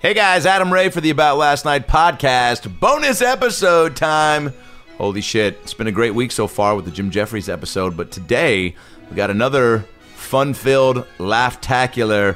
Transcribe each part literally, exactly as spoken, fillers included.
Hey guys, Adam Ray for the About Last Night podcast. Bonus episode time. Holy shit, it's been a great week so far with the Jim Jeffries episode, but today we got another fun-filled, laugh-tacular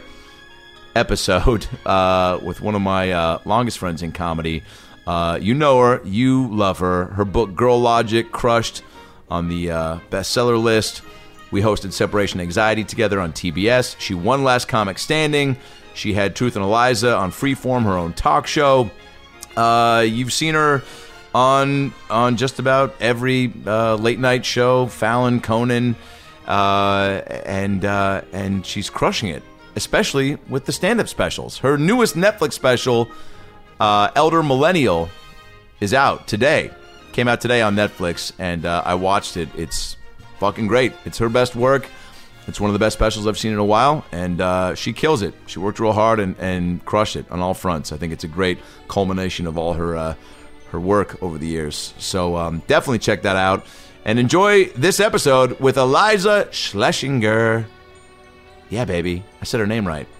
episode uh, with one of my uh, longest friends in comedy. Uh, you know her, you love her. Her book, Girl Logic, crushed on the uh, bestseller list. We hosted Separation Anxiety together on T B S. She won Last Comic Standing. She had Truth and Eliza on Freeform, her own talk show. Uh, you've seen her on on just about every uh, late night show, Fallon, Conan, uh, and uh, and she's crushing it, especially with the stand-up specials. Her newest Netflix special, uh, Elder Millennial, is out today. Came out today on Netflix, and uh, I watched it. It's fucking great. It's her best work. It's one of the best specials I've seen in a while, and uh, she kills it. She worked real hard and, and crushed it on all fronts. I think it's a great culmination of all her uh, her work over the years. So um, definitely check that out, and enjoy this episode with Eliza Schlesinger. Yeah, baby. I said her name right.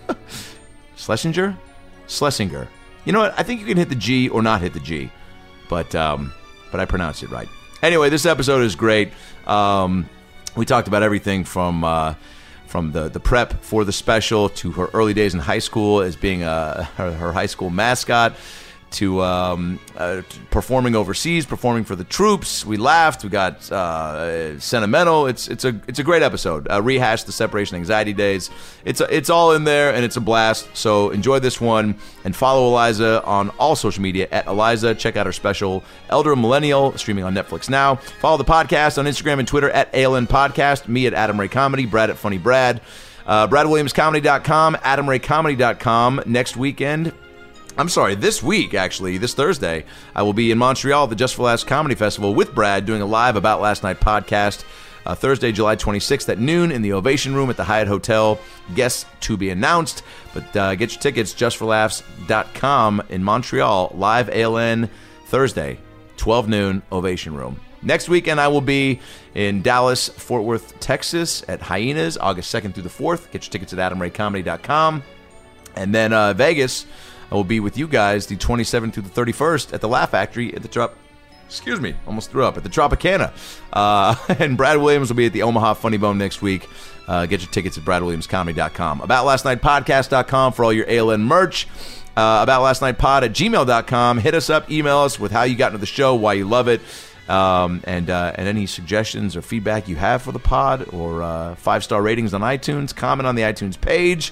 Schlesinger? Schlesinger. You know what? I think you can hit the G or not hit the G, but, um, but I pronounced it right. Anyway, this episode is great. Um... We talked about everything from uh, from the, the prep for the special to her early days in high school as being a, her, her high school mascot to um, uh, performing overseas, performing for the troops. We laughed. We got uh, sentimental. It's it's a it's a great episode. Uh, rehashed the separation anxiety days. It's a, it's all in there and it's a blast. So enjoy this one and follow Eliza on all social media at Eliza. Check out her special Elder Millennial streaming on Netflix now. Follow the podcast on Instagram and Twitter at A L N Podcast. Me at Adam Ray Comedy. Brad at Funny Brad. Uh, Brad Williams Comedy dot com. Adam Ray Comedy dot com. Next weekend. I'm sorry, this week, actually, this Thursday, I will be in Montreal at the Just for Laughs Comedy Festival with Brad doing a live About Last Night podcast uh, Thursday, July twenty-sixth at noon in the Ovation Room at the Hyatt Hotel. Guests to be announced, but uh, get your tickets, just for laughs dot com in Montreal, live A L N Thursday, twelve noon, Ovation Room. Next weekend, I will be in Dallas, Fort Worth, Texas at Hyenas, August second through the fourth. Get your tickets at Adam Ray Comedy dot com. And then uh, Vegas, I will be with you guys the twenty-seventh through the thirty-first at the Laugh Factory at the Trop. Excuse me, almost threw up at the Tropicana. Uh, and Brad Williams will be at the Omaha Funny Bone next week. Uh, get your tickets at Brad Williams Comedy dot com. About Last Night Podcast dot com for all your A L N merch. Uh, About Last Night Pod at gmail dot com. Hit us up, email us with how you got into the show, why you love it, um, and uh, and any suggestions or feedback you have for the pod, or uh, five star ratings on iTunes. Comment on the iTunes page.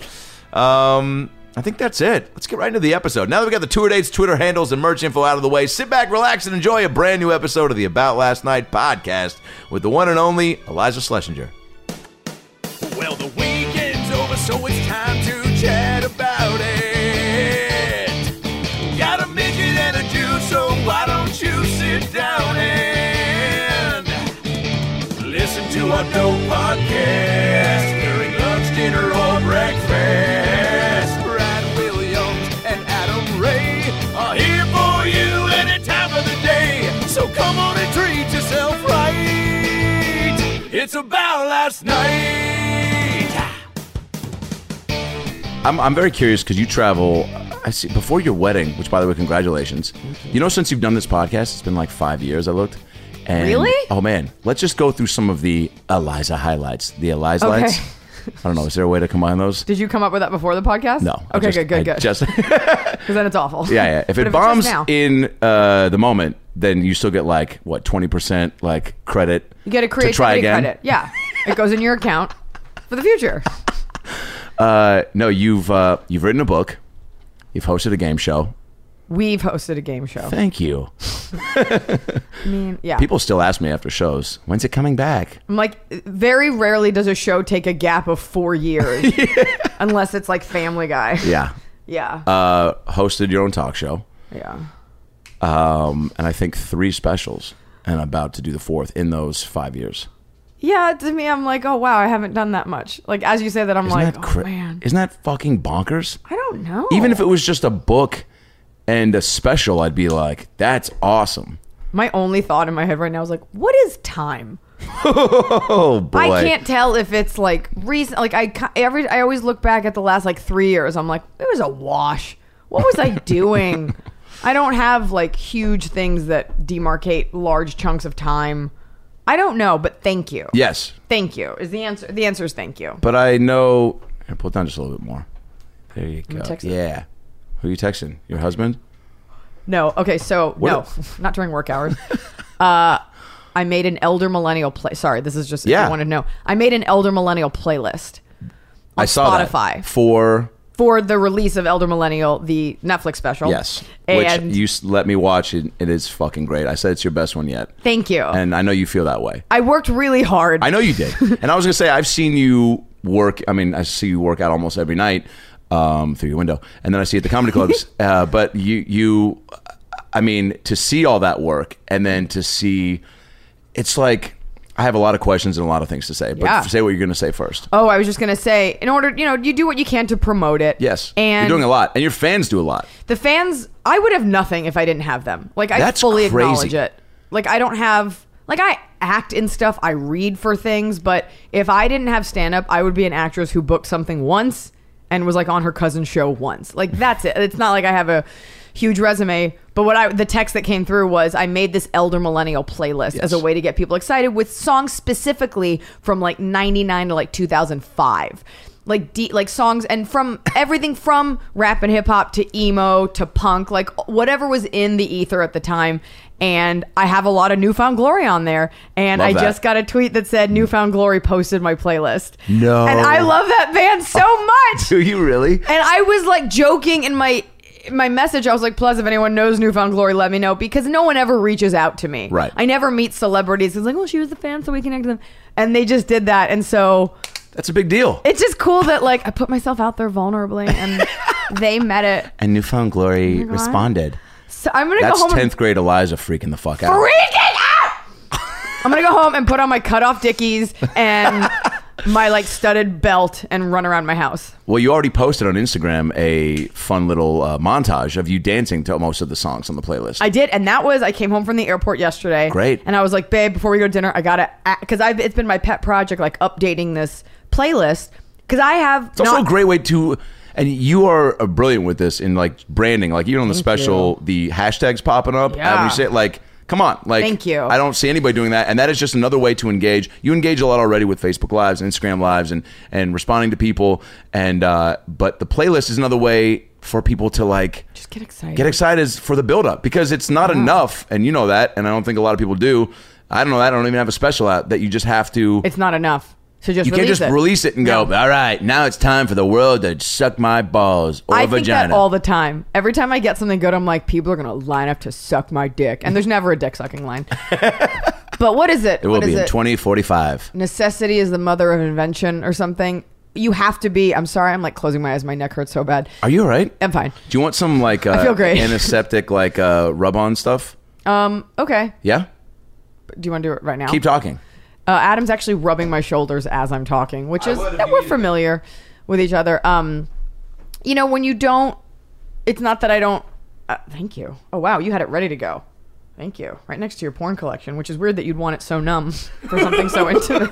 Um. I think that's it. Let's get right into the episode. Now that we got the tour dates, Twitter handles, and merch info out of the way, sit back, relax, and enjoy a brand new episode of the About Last Night podcast with the one and only Eliza Schlesinger. Well, the weekend's over, so it's time to chat about it. Got a midget and a Jew, so why don't you sit down and listen to our dope podcast during lunch, dinner, or breakfast. Here for you any time of the day. So come on and treat yourself right. It's About Last Night. I'm I'm very curious because you travel. I see before your wedding, which by the way, congratulations. You know, since you've done this podcast, it's been like five years. I looked. And, really? Oh man, let's just go through some of the Eliza highlights. The Eliza okay. lights. I don't know. Is there a way to combine those? Did you come up with that before the podcast? No. Okay, just, good, good, I good. Just because then it's awful. Yeah, yeah. If but it if bombs now, in uh, the moment, then you still get like what twenty percent like credit. You get a creativity to try again. credit. Yeah, it goes in your account for the future. Uh, no, you've uh, you've written a book. You've hosted a game show. We've hosted a game show. Thank you. I mean, yeah. People still ask me after shows, when's it coming back? I'm like, very rarely does a show take a gap of four years. Yeah. Unless it's like Family Guy. Yeah. Yeah. Uh, hosted your own talk show. Yeah. Um, and I think three specials, and about to do the fourth in those five years. Yeah, to me, I'm like, oh, wow, I haven't done that much. Like, as you say that, I'm Isn't like, that cra- oh, man. Isn't that fucking bonkers? I don't know. Even if it was just a book and a special, I'd be like, that's awesome. My only thought in my head right now is like, what is time? Oh boy! I can't tell if it's like recent. Like I every I always look back at the last like three years. I'm like, it was a wash. What was I doing? I don't have like huge things that demarcate large chunks of time. I don't know, but thank you. Yes. Thank you is the answer. The answer is thank you. But I know. Here, pull it down just a little bit more. There you go. texting. Yeah. Who are you texting? Your husband? No. Okay. So What no, if- not during work hours. uh, I made an elder millennial play. Sorry, this is just if Yeah. you want to know. I made an elder millennial playlist on I saw Spotify that. For for the release of Elder Millennial, the Netflix special. yes, And which you s- let me watch. It, it is fucking great. I said it's your best one yet, thank you. and I know you feel that way. I worked really hard. I know you did. And I was gonna say I've seen you work. I mean, I see you work out almost every night um, through your window, and then I see you at the comedy clubs. uh, but you, you, I mean, to see all that work, and then to see, it's like I have a lot of questions and a lot of things to say. But Yeah. say what you're gonna say first. Oh, I was just gonna say, in order, you know, you do what you can to promote it. Yes, and you're doing a lot, and your fans do a lot. the fans, I would have nothing if I didn't have them. Like I That's fully crazy. acknowledge it. Like I don't have, like I act in stuff, I read for things, but if I didn't have stand up, I would be an actress who booked something once and was like on her cousin's show once. Like that's it. It's not like I have a huge resume, but what I the text that came through was I made this elder millennial playlist Yes. as a way to get people excited with songs specifically from like ninety-nine to like two thousand five. Like de- like songs and from everything from rap and hip hop to emo to punk, like whatever was in the ether at the time. And I have a lot of Newfound Glory on there. And Love I that. just got a tweet that said Newfound Glory posted my playlist. No. And I love that band so much. Do you really? And I was like joking in my in my message. I was like, plus, if anyone knows Newfound Glory, let me know, because no one ever reaches out to me. Right. I never meet celebrities. It's like, well, she was a fan, so we connect to them. And they just did that. And so That's a big deal. it's just cool that like I put myself out there vulnerably and they met it. And Newfound Glory God. responded. So I'm gonna That's go home tenth grade Eliza freaking the fuck out. and freak it out. I'm gonna go home and put on my cutoff dickies and my like studded belt and run around my house. Well, you already posted on Instagram a fun little uh, montage of you dancing to most of the songs on the playlist. I did, and that was I came home from the airport yesterday. Great. And I was like, babe, before we go to dinner, I gotta, because I've it's been my pet project, like updating this playlist, because I have. It's also a great way to, and you are uh, brilliant with this in like branding. Like even on the Thank special, the hashtags popping up. Yeah. When you say it, like, come on, like, Thank you. I don't see anybody doing that, and that is just another way to engage. You engage a lot already with Facebook Lives, and Instagram Lives, and and responding to people, and uh, but the playlist is another way for people to like Just get excited. get excited for the build up, because it's not enough, and you know that, and I don't think a lot of people do. I don't know that. I don't even have a special out that you just have to. It's not enough. So just You can't release just it. release it and go, No. all right, now it's time for the world to suck my balls or I think vagina. that all the time. Every time I get something good, I'm like, people are gonna line up to suck my dick, and there's never a dick sucking line. But what is it? it will what be is in it? twenty forty-five. Necessity is the mother of invention, or something. You have to be. I'm sorry. I'm like closing my eyes. My neck hurts so bad. Are you all right? I'm fine. Do you want some like uh, I feel great. antiseptic like uh, rub-on stuff? Um. Okay. Yeah? Do you want to do it right now? Keep talking. Uh, Adam's actually rubbing my shoulders as I'm talking, which I is would if that you we're needed familiar with each other. Um, you know, when you don't, it's not that I don't. Uh, thank you. Oh wow, you had it ready to go. Thank you. Right next to your porn collection, which is weird that you'd want it so numb for something so intimate.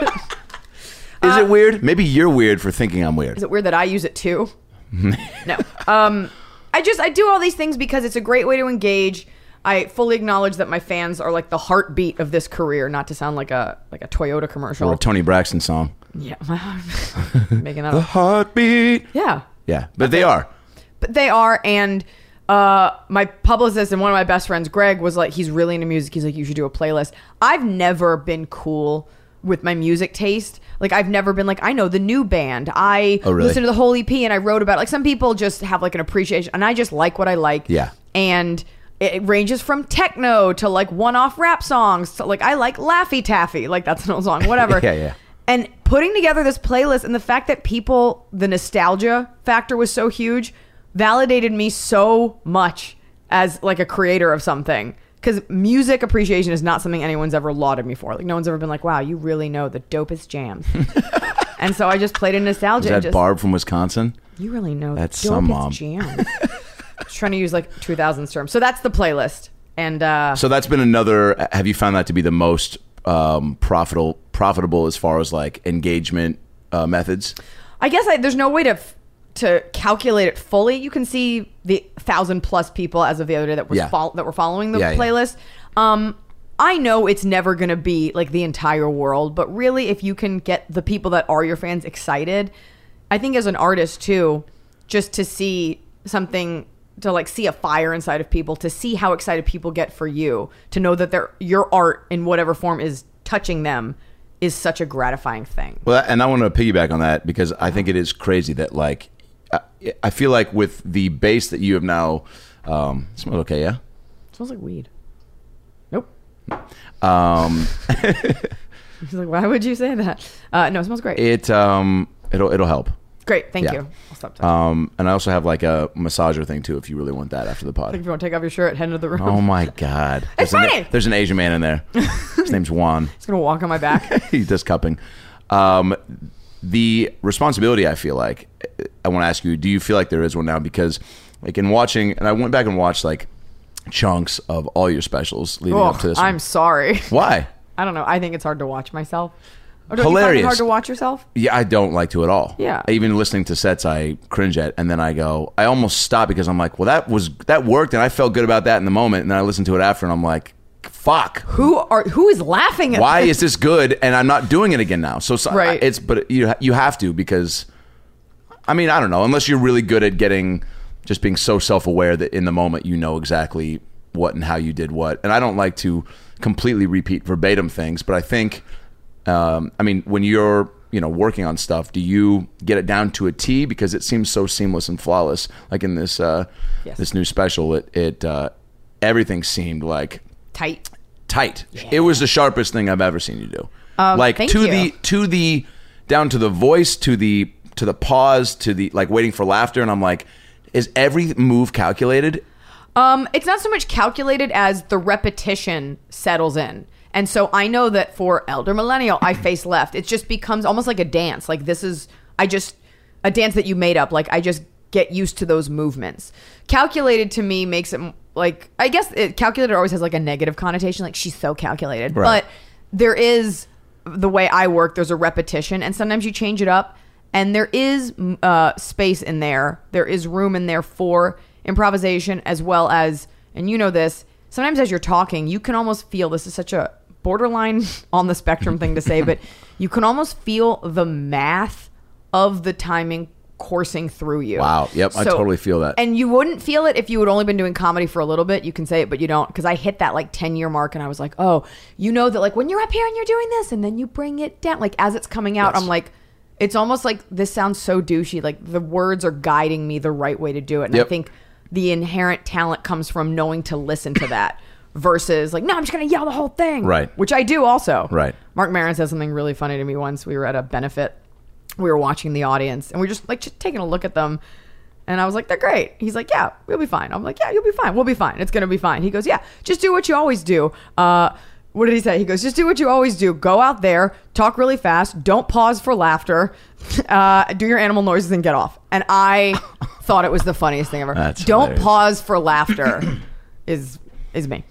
Is it weird? Maybe you're weird for thinking I'm weird. Is it weird that I use it too? No. Um, I just I do all these things because it's a great way to engage. I fully acknowledge that my fans are like the heartbeat of this career, not to sound like a like a Toyota commercial. Or a Tony Braxton song. Yeah, making that The up. heartbeat. Yeah, Yeah, but they are. but they are. And uh, my publicist and one of my best friends, Greg, was like, he's really into music. He's like, you should do a playlist. I've never been cool with my music taste. Like I've never been like, I know the new band. I Oh, really? listened to the whole E P and I wrote about it. Like some people just have like an appreciation, and I just like what I like. Yeah. And it ranges from techno to like one-off rap songs. So like I like Laffy Taffy. Like that's an old song, whatever. Yeah, yeah. And putting together this playlist, and the fact that people, the nostalgia factor was so huge, validated me so much as like a creator of something. Because music appreciation is not something anyone's ever lauded me for. Like no one's ever been like, wow, you really know the dopest jams. And so I just played in nostalgia. Is and that just, Barb from Wisconsin? You really know That's the some dopest mom. jams. I was trying to use like two thousands terms. So that's the playlist. And uh, So that's been another. Have you found that to be the most um, profitable, profitable as far as like engagement uh, methods? I guess I, there's no way to f- to calculate it fully. You can see the thousand plus people as of the other day that was Yeah. fol- that were following the Yeah, yeah. playlist. Um, I know it's never going to be like the entire world, but really, if you can get the people that are your fans excited, I think as an artist too, just to see something, to like see a fire inside of people, to see how excited people get for you, to know that their your art in whatever form is touching them, is such a gratifying thing. Well, and I want to piggyback on that because I think it is crazy that like I, I feel like with the base that you have now, um, it smells okay, yeah. It smells like weed. Nope. Um, He's like, why would you say that? Uh, no, it smells great. it um, it'll it'll help. Great, thank Yeah. you. I'll stop talking. Um, and I also have like a massager thing too, if you really want that after the Like pod. if you want to take off your shirt, head into the room. Oh my God! It's There's an- funny! there's an Asian man in there. His name's Juan. He's gonna walk on my back. He does cupping. Um, the responsibility, I feel like, I want to ask you, do you feel like there is one now? Because like in watching, and I went back and watched like chunks of all your specials leading Oh, up to this one. I'm sorry. Why? I don't know. I think it's hard to watch myself. Or don't you find Hilarious. it hard to watch yourself? Yeah, I don't like to at all. Yeah. Even listening to sets, I cringe at, and then I go, I almost stop because I'm like, well, that was that worked, and I felt good about that in the moment, and then I listen to it after, and I'm like, fuck. Who are who is laughing at Why this? is this good? And I'm not doing it again now. So, so Right. it's but you you have to because, I mean, I don't know, unless you're really good at getting just being so self aware that in the moment you know exactly what and how you did what. And I don't like to completely repeat verbatim things, but I think. Um, I mean, when you're, you know, working on stuff, do you get it down to a T? Because it seems so seamless and flawless. Like in this, uh, Yes. this new special, it, it, uh, everything seemed like Tight. tight. It was the sharpest thing I've ever seen you do. Um, like thank to you. the, to the, down to the voice, to the, to the pause, to the, like waiting for laughter. And I'm like, is every move calculated? Um, it's not so much calculated as the repetition settles in. And so I know that for Elder Millennial, I face left. It just becomes almost like a dance. Like this is, I just, a dance that you made up. Like I just get used to those movements. Calculated to me makes it like, I guess it, calculated always has like a negative connotation. Like she's so calculated. Right. But there is, the way I work, there's a repetition. And sometimes you change it up. And there is uh, space in there. There is room in there for improvisation as well as, and you know this, sometimes as you're talking, you can almost feel, this is such a borderline on the spectrum thing to say, but you can almost feel the math of the timing coursing through you. Wow. Yep. I totally feel that. And you wouldn't feel it if you had only been doing comedy for a little bit. You can say it, but you don't. Because I hit that like ten year mark and I was like, oh, you know that like when you're up here and you're doing this and then you bring it down, like as it's coming out, Yes. I'm like, it's almost like this sounds so douchey. Like the words are guiding me the right way to do it. And Yep. I think the inherent talent comes from knowing to listen to that versus like, no, I'm just going to yell the whole thing. Right. Which I do also. Right. Mark Maron said something really funny to me once. We were at a benefit. We were watching the audience and we are just like just taking a look at them. And I was like, they're great. He's like, yeah, we'll be fine. I'm like, yeah, you'll be fine. We'll be fine. It's going to be fine. He goes, yeah, just do what you always do. Uh, what did he say? He goes, just do what you always do. Go out there, talk really fast. Don't pause for laughter. Uh, do your animal noises and get off. And I thought it was the funniest thing ever. That's Don't hilarious. pause for laughter is is me.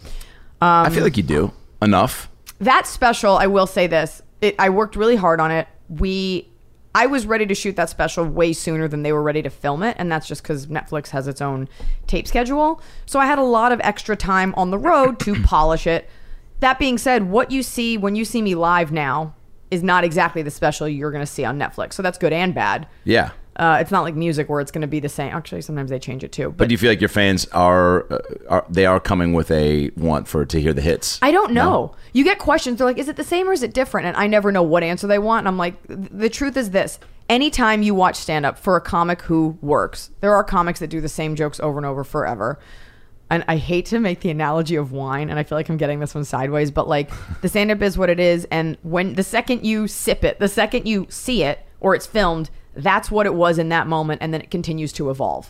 I feel like you do enough. That special, I will say this. It, I worked really hard on it. We, I was ready to shoot that special way sooner than they were ready to film it. And that's just because Netflix has its own tape schedule. So I had a lot of extra time on the road to polish it. That being said, what you see when you see me live now is not exactly the special you're going to see on Netflix. So that's good and bad. Yeah. Uh, it's not like music where it's going to be the same. Actually, sometimes they change it too. But But do you feel like your fans are, uh, are they are coming with a want for to hear the hits? I don't know. You get questions. They're like, is it the same or is it different? And I never know what answer they want. And I'm like, th- the truth is this. Anytime you watch stand up for a comic who works, there are comics that do the same jokes over and over forever. And I hate to make the analogy of wine, and I feel like I'm getting this one sideways, but like the stand up is what it is. And when the second you sip it, the second you see it or it's filmed, that's what it was in that moment. And then it continues to evolve.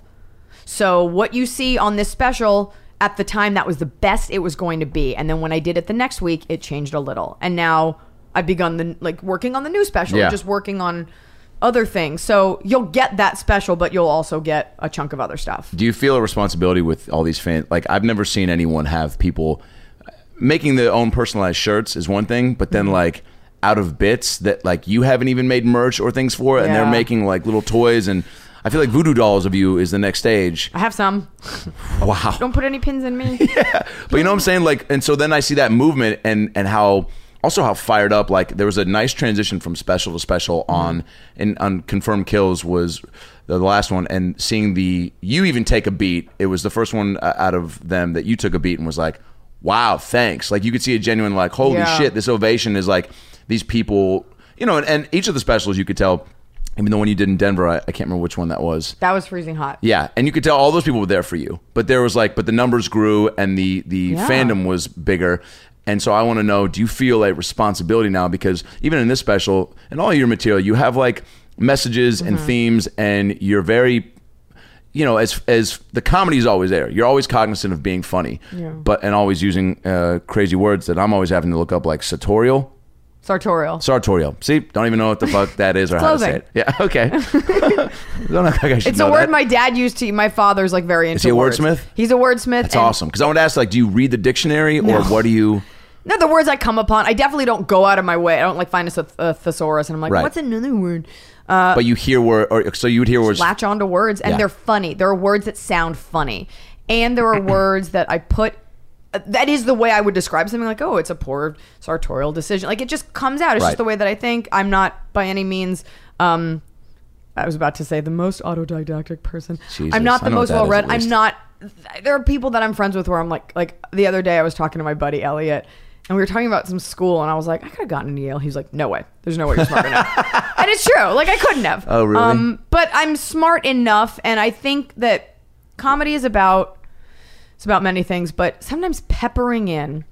So what you see on this special at the time, that was the best it was going to be. And then when I did it the next week, it changed a little. And now I've begun the like working on the new special, Yeah. just working on other things. So you'll get that special, but you'll also get a chunk of other stuff. Do you feel a responsibility with all these fans? Like, I've never seen anyone have people making their own personalized shirts is one thing, but then like out of bits that like you haven't even made merch or things for, and they're Yeah. making like little toys. And I feel like Voodoo Dolls of you is the next stage. I have some. Wow. Don't put any pins in me. Yeah. But you know what I'm saying? Like, and so then I see that movement and, and how, also how fired up, like there was a nice transition from special to special on, mm-hmm. and on Confirmed Kills was the last one, and seeing the, you even take a beat. It was the first one out of them that you took a beat and was like, wow, thanks. Like you could see a genuine like, holy yeah. shit, this ovation is like these people, you know, and, and each of the specials you could tell, even the one you did in Denver, I, I can't remember which one that was. That was Freezing Hot. Yeah, and you could tell all those people were there for you. But there was like, but the numbers grew and the, the yeah. fandom was bigger. And so I want to know, do you feel a responsibility now? Because even in this special, and all your material, you have like messages mm-hmm. and themes, and you're very, you know, as as the comedy is always there. You're always cognizant of being funny, yeah. but and always using uh, crazy words that I'm always having to look up, like sartorial. Sartorial. Sartorial. See, don't even know what the fuck that is or how to say it. Yeah, okay. Don't act like I should it's know a word that. my dad used to. My father's like very into. Is he a words. wordsmith? He's a wordsmith. That's awesome. Because I want to ask, like, do you read the dictionary or No. what do you? No, the words I come upon. I definitely don't go out of my way. I don't like find a, th- a thesaurus and I'm like, Right. what's another word? Uh, But you hear word, or so you would hear words. latch onto words, and Yeah. they're funny. There are words that sound funny, and there are words that I put. Uh, that is the way I would describe something. Like, oh, it's a poor sartorial decision. Like, it just comes out. It's Right. just the way that I think. I'm not by any means. Um, I was about to say the most autodidactic person. Jesus, I'm not I the know most what that well is, read. at I'm least. not. There are people that I'm friends with where I'm like, like the other day I was talking to my buddy Elliot. And we were talking about some school, and I was like, I could have gotten into Yale. He was like, no way. There's no way you're smart enough. And it's true. Like, I couldn't have. Oh, really? Um, but I'm smart enough, and I think that comedy is about, it's about many things, but sometimes peppering in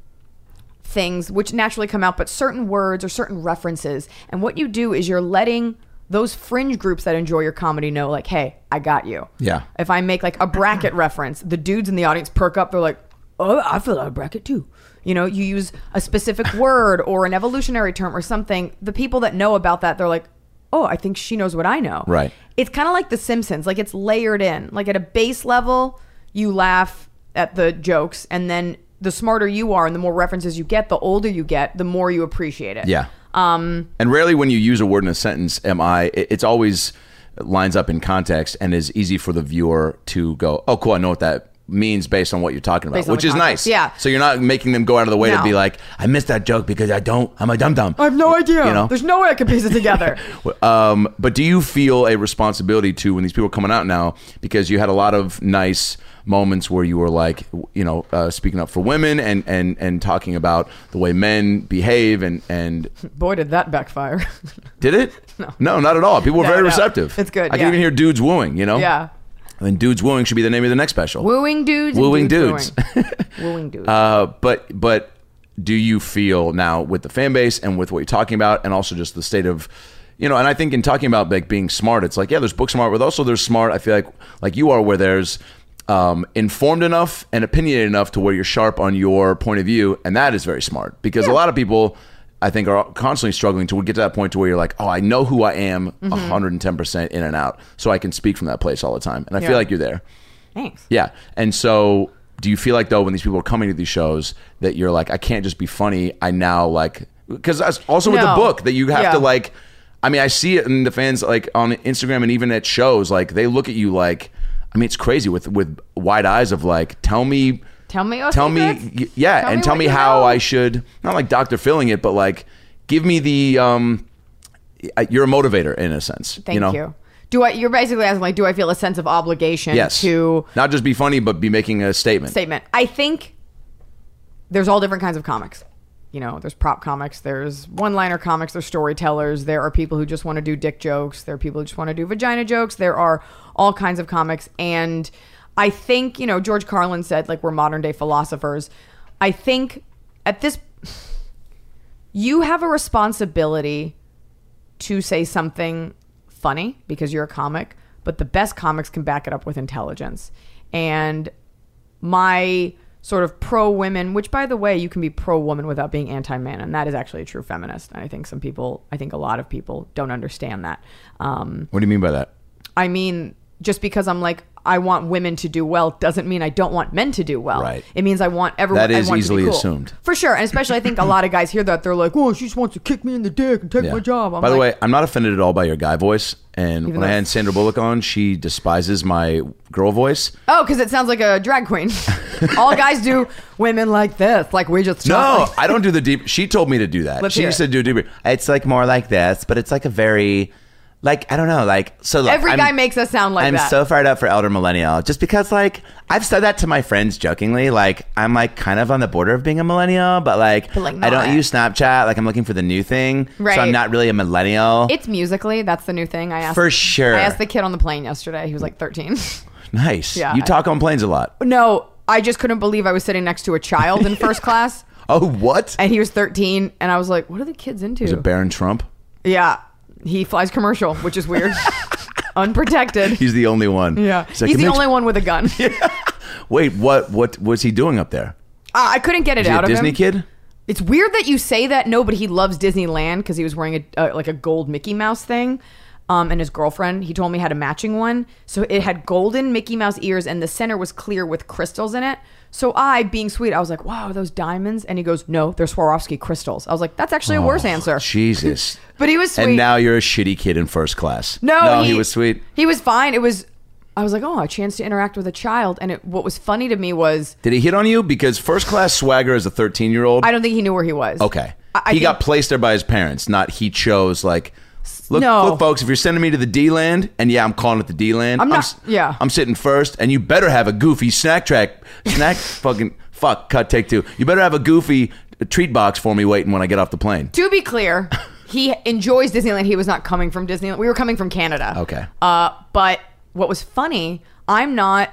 things which naturally come out, but certain words or certain references. And what you do is you're letting those fringe groups that enjoy your comedy know, like, hey, I got you. Yeah. If I make like a bracket reference, the dudes in the audience perk up. They're like, oh, I feel out of bracket too. You know, you use a specific word or an evolutionary term or something. The people that know about that, they're like, oh, I think she knows what I know. Right. It's kind of like The Simpsons. Like, it's layered in. Like, at a base level, you laugh at the jokes, and then the smarter you are and the more references you get, the older you get, the more you appreciate it. Yeah. Um, and rarely when you use a word in a sentence, am I, it- it's always lines up in context and is easy for the viewer to go, oh, cool, I know what that means based on what you're talking about, Based on which the is context. nice. Yeah. So you're not making them go out of the way to No. be like, I missed that joke because I don't, I'm a dum-dum. I have no idea. You know? There's no way I could piece it together. Um, but do you feel a responsibility to, when these people are coming out now, because you had a lot of nice moments where you were like, you know, uh, speaking up for women and, and, and talking about the way men behave and, and Boy, did that backfire. did it? No. No, not at all. People were No, very no. receptive. It's good, I can yeah. even hear dudes wooing, you know? Yeah. And dudes wooing should be the name of the next special. Wooing dudes. and Wooing dudes. dudes. Wooing, wooing dudes. Uh, but but do you feel now with the fan base and with what you're talking about, and also just the state of, you know, and I think in talking about like being smart, it's like, yeah, there's book smart, but also there's smart. I feel like like you are, where there's um, informed enough and opinionated enough to where you're sharp on your point of view, and that is very smart, because a lot of people, I think, are constantly struggling to get to that point to where you're like, oh, I know who I am one hundred ten percent in and out, so I can speak from that place all the time, and I Yeah. feel like you're there. Thanks. Yeah. And so do you feel like, though, when these people are coming to these shows, that you're like, I can't just be funny, I now like, because also with the No. book that you have Yeah. to like, I mean, I see it in the fans like on Instagram and even at shows, like they look at you like, I mean, it's crazy with with wide eyes of like, tell me Tell me your tell secrets. me y- yeah Tell and me tell what me you how know. I should, not like Doctor Filling it, but like give me the um I- you're a motivator in a sense. Thank you know? you. Do I? You're basically asking, like, do I feel a sense of obligation Yes. to Not just be funny, but be making a statement. statement? I think there's all different kinds of comics. You know, there's prop comics, there's one-liner comics, there's storytellers, there are people who just want to do dick jokes, there are people who just want to do vagina jokes, there are all kinds of comics. And I think, you know, George Carlin said, like, we're modern-day philosophers. I think at this, you have a responsibility to say something funny because you're a comic, but the best comics can back it up with intelligence. And my sort of pro-women, which, by the way, you can be pro-woman without being anti-man, and that is actually a true feminist. And I think some people, I think a lot of people don't understand that. Um, What do you mean by that? I mean, just because I'm like, I want women to do well doesn't mean I don't want men to do well. Right. It means I want everyone. That is I want easily to be cool. assumed. For sure. And especially I think a lot of guys hear that. They're like, oh, she just wants to kick me in the dick and take Yeah. my job. I'm by the like, way, I'm not offended at all by your guy voice. And Even when I though- had Sandra Bullock on, she despises my girl voice. oh, because it sounds like a drag queen. All guys do women like this. Like we just No, talk like- I don't do the deep. She told me to do that. Let's she hear used it. to do deeper. It's like more like this, but it's like a very, like, I don't know, like, so look, Every I'm- guy makes us sound like I'm that. so fired up for Elder Millennial just because, like, I've said that to my friends jokingly. Like, I'm like kind of on the border of being a millennial, but like, But, like, I don't not. use Snapchat. Like, I'm looking for the new thing, Right. so I'm not really a millennial. It's Musically. That's the new thing. I asked For sure. I asked the kid on the plane yesterday. He was like thirteen. Nice. Yeah, you I- talk on planes a lot. No, I just couldn't believe I was sitting next to a child in first class, Oh, what? and he was thirteen, and I was like, "What are the kids into?" Is it Baron Trump? Yeah, he flies commercial, which is weird. Unprotected. He's the only one. Yeah, He's, he's, like, "It the makes- only one with a gun. Wait, what? What was he doing up there? Uh, I couldn't get it Is he out a of Disney him. kid? It's weird that you say that. No, but he loves Disneyland because he was wearing a uh, like a gold Mickey Mouse thing. Um, and his girlfriend, he told me, had a matching one. So it had golden Mickey Mouse ears, and the center was clear with crystals in it. So I, being sweet, I was like, "Wow, are those diamonds?" And he goes, "No, they're Swarovski crystals." I was like, "That's actually a worse answer." Jesus. But he was sweet. And now you're a shitty kid in first class. No, he, was sweet. He was fine. It was. I was like, "Oh, a chance to interact with a child." And it, what was funny to me was, Did he hit on you? Because first class swagger as a thirteen year old. I don't think he knew where he was. Okay. I- I he think- got placed there by his parents, not he chose like. Look, No. look, folks. If you're sending me to the D land, and yeah, I'm calling it the D land. I'm not- s- yeah. I'm sitting first, and you better have a goofy snack track, snack fucking fuck. Cut take two. You better have a goofy treat box for me waiting when I get off the plane. To be clear, he enjoys Disneyland. He was not coming from Disneyland. We were coming from Canada. Okay. Uh, but what was funny, I'm not,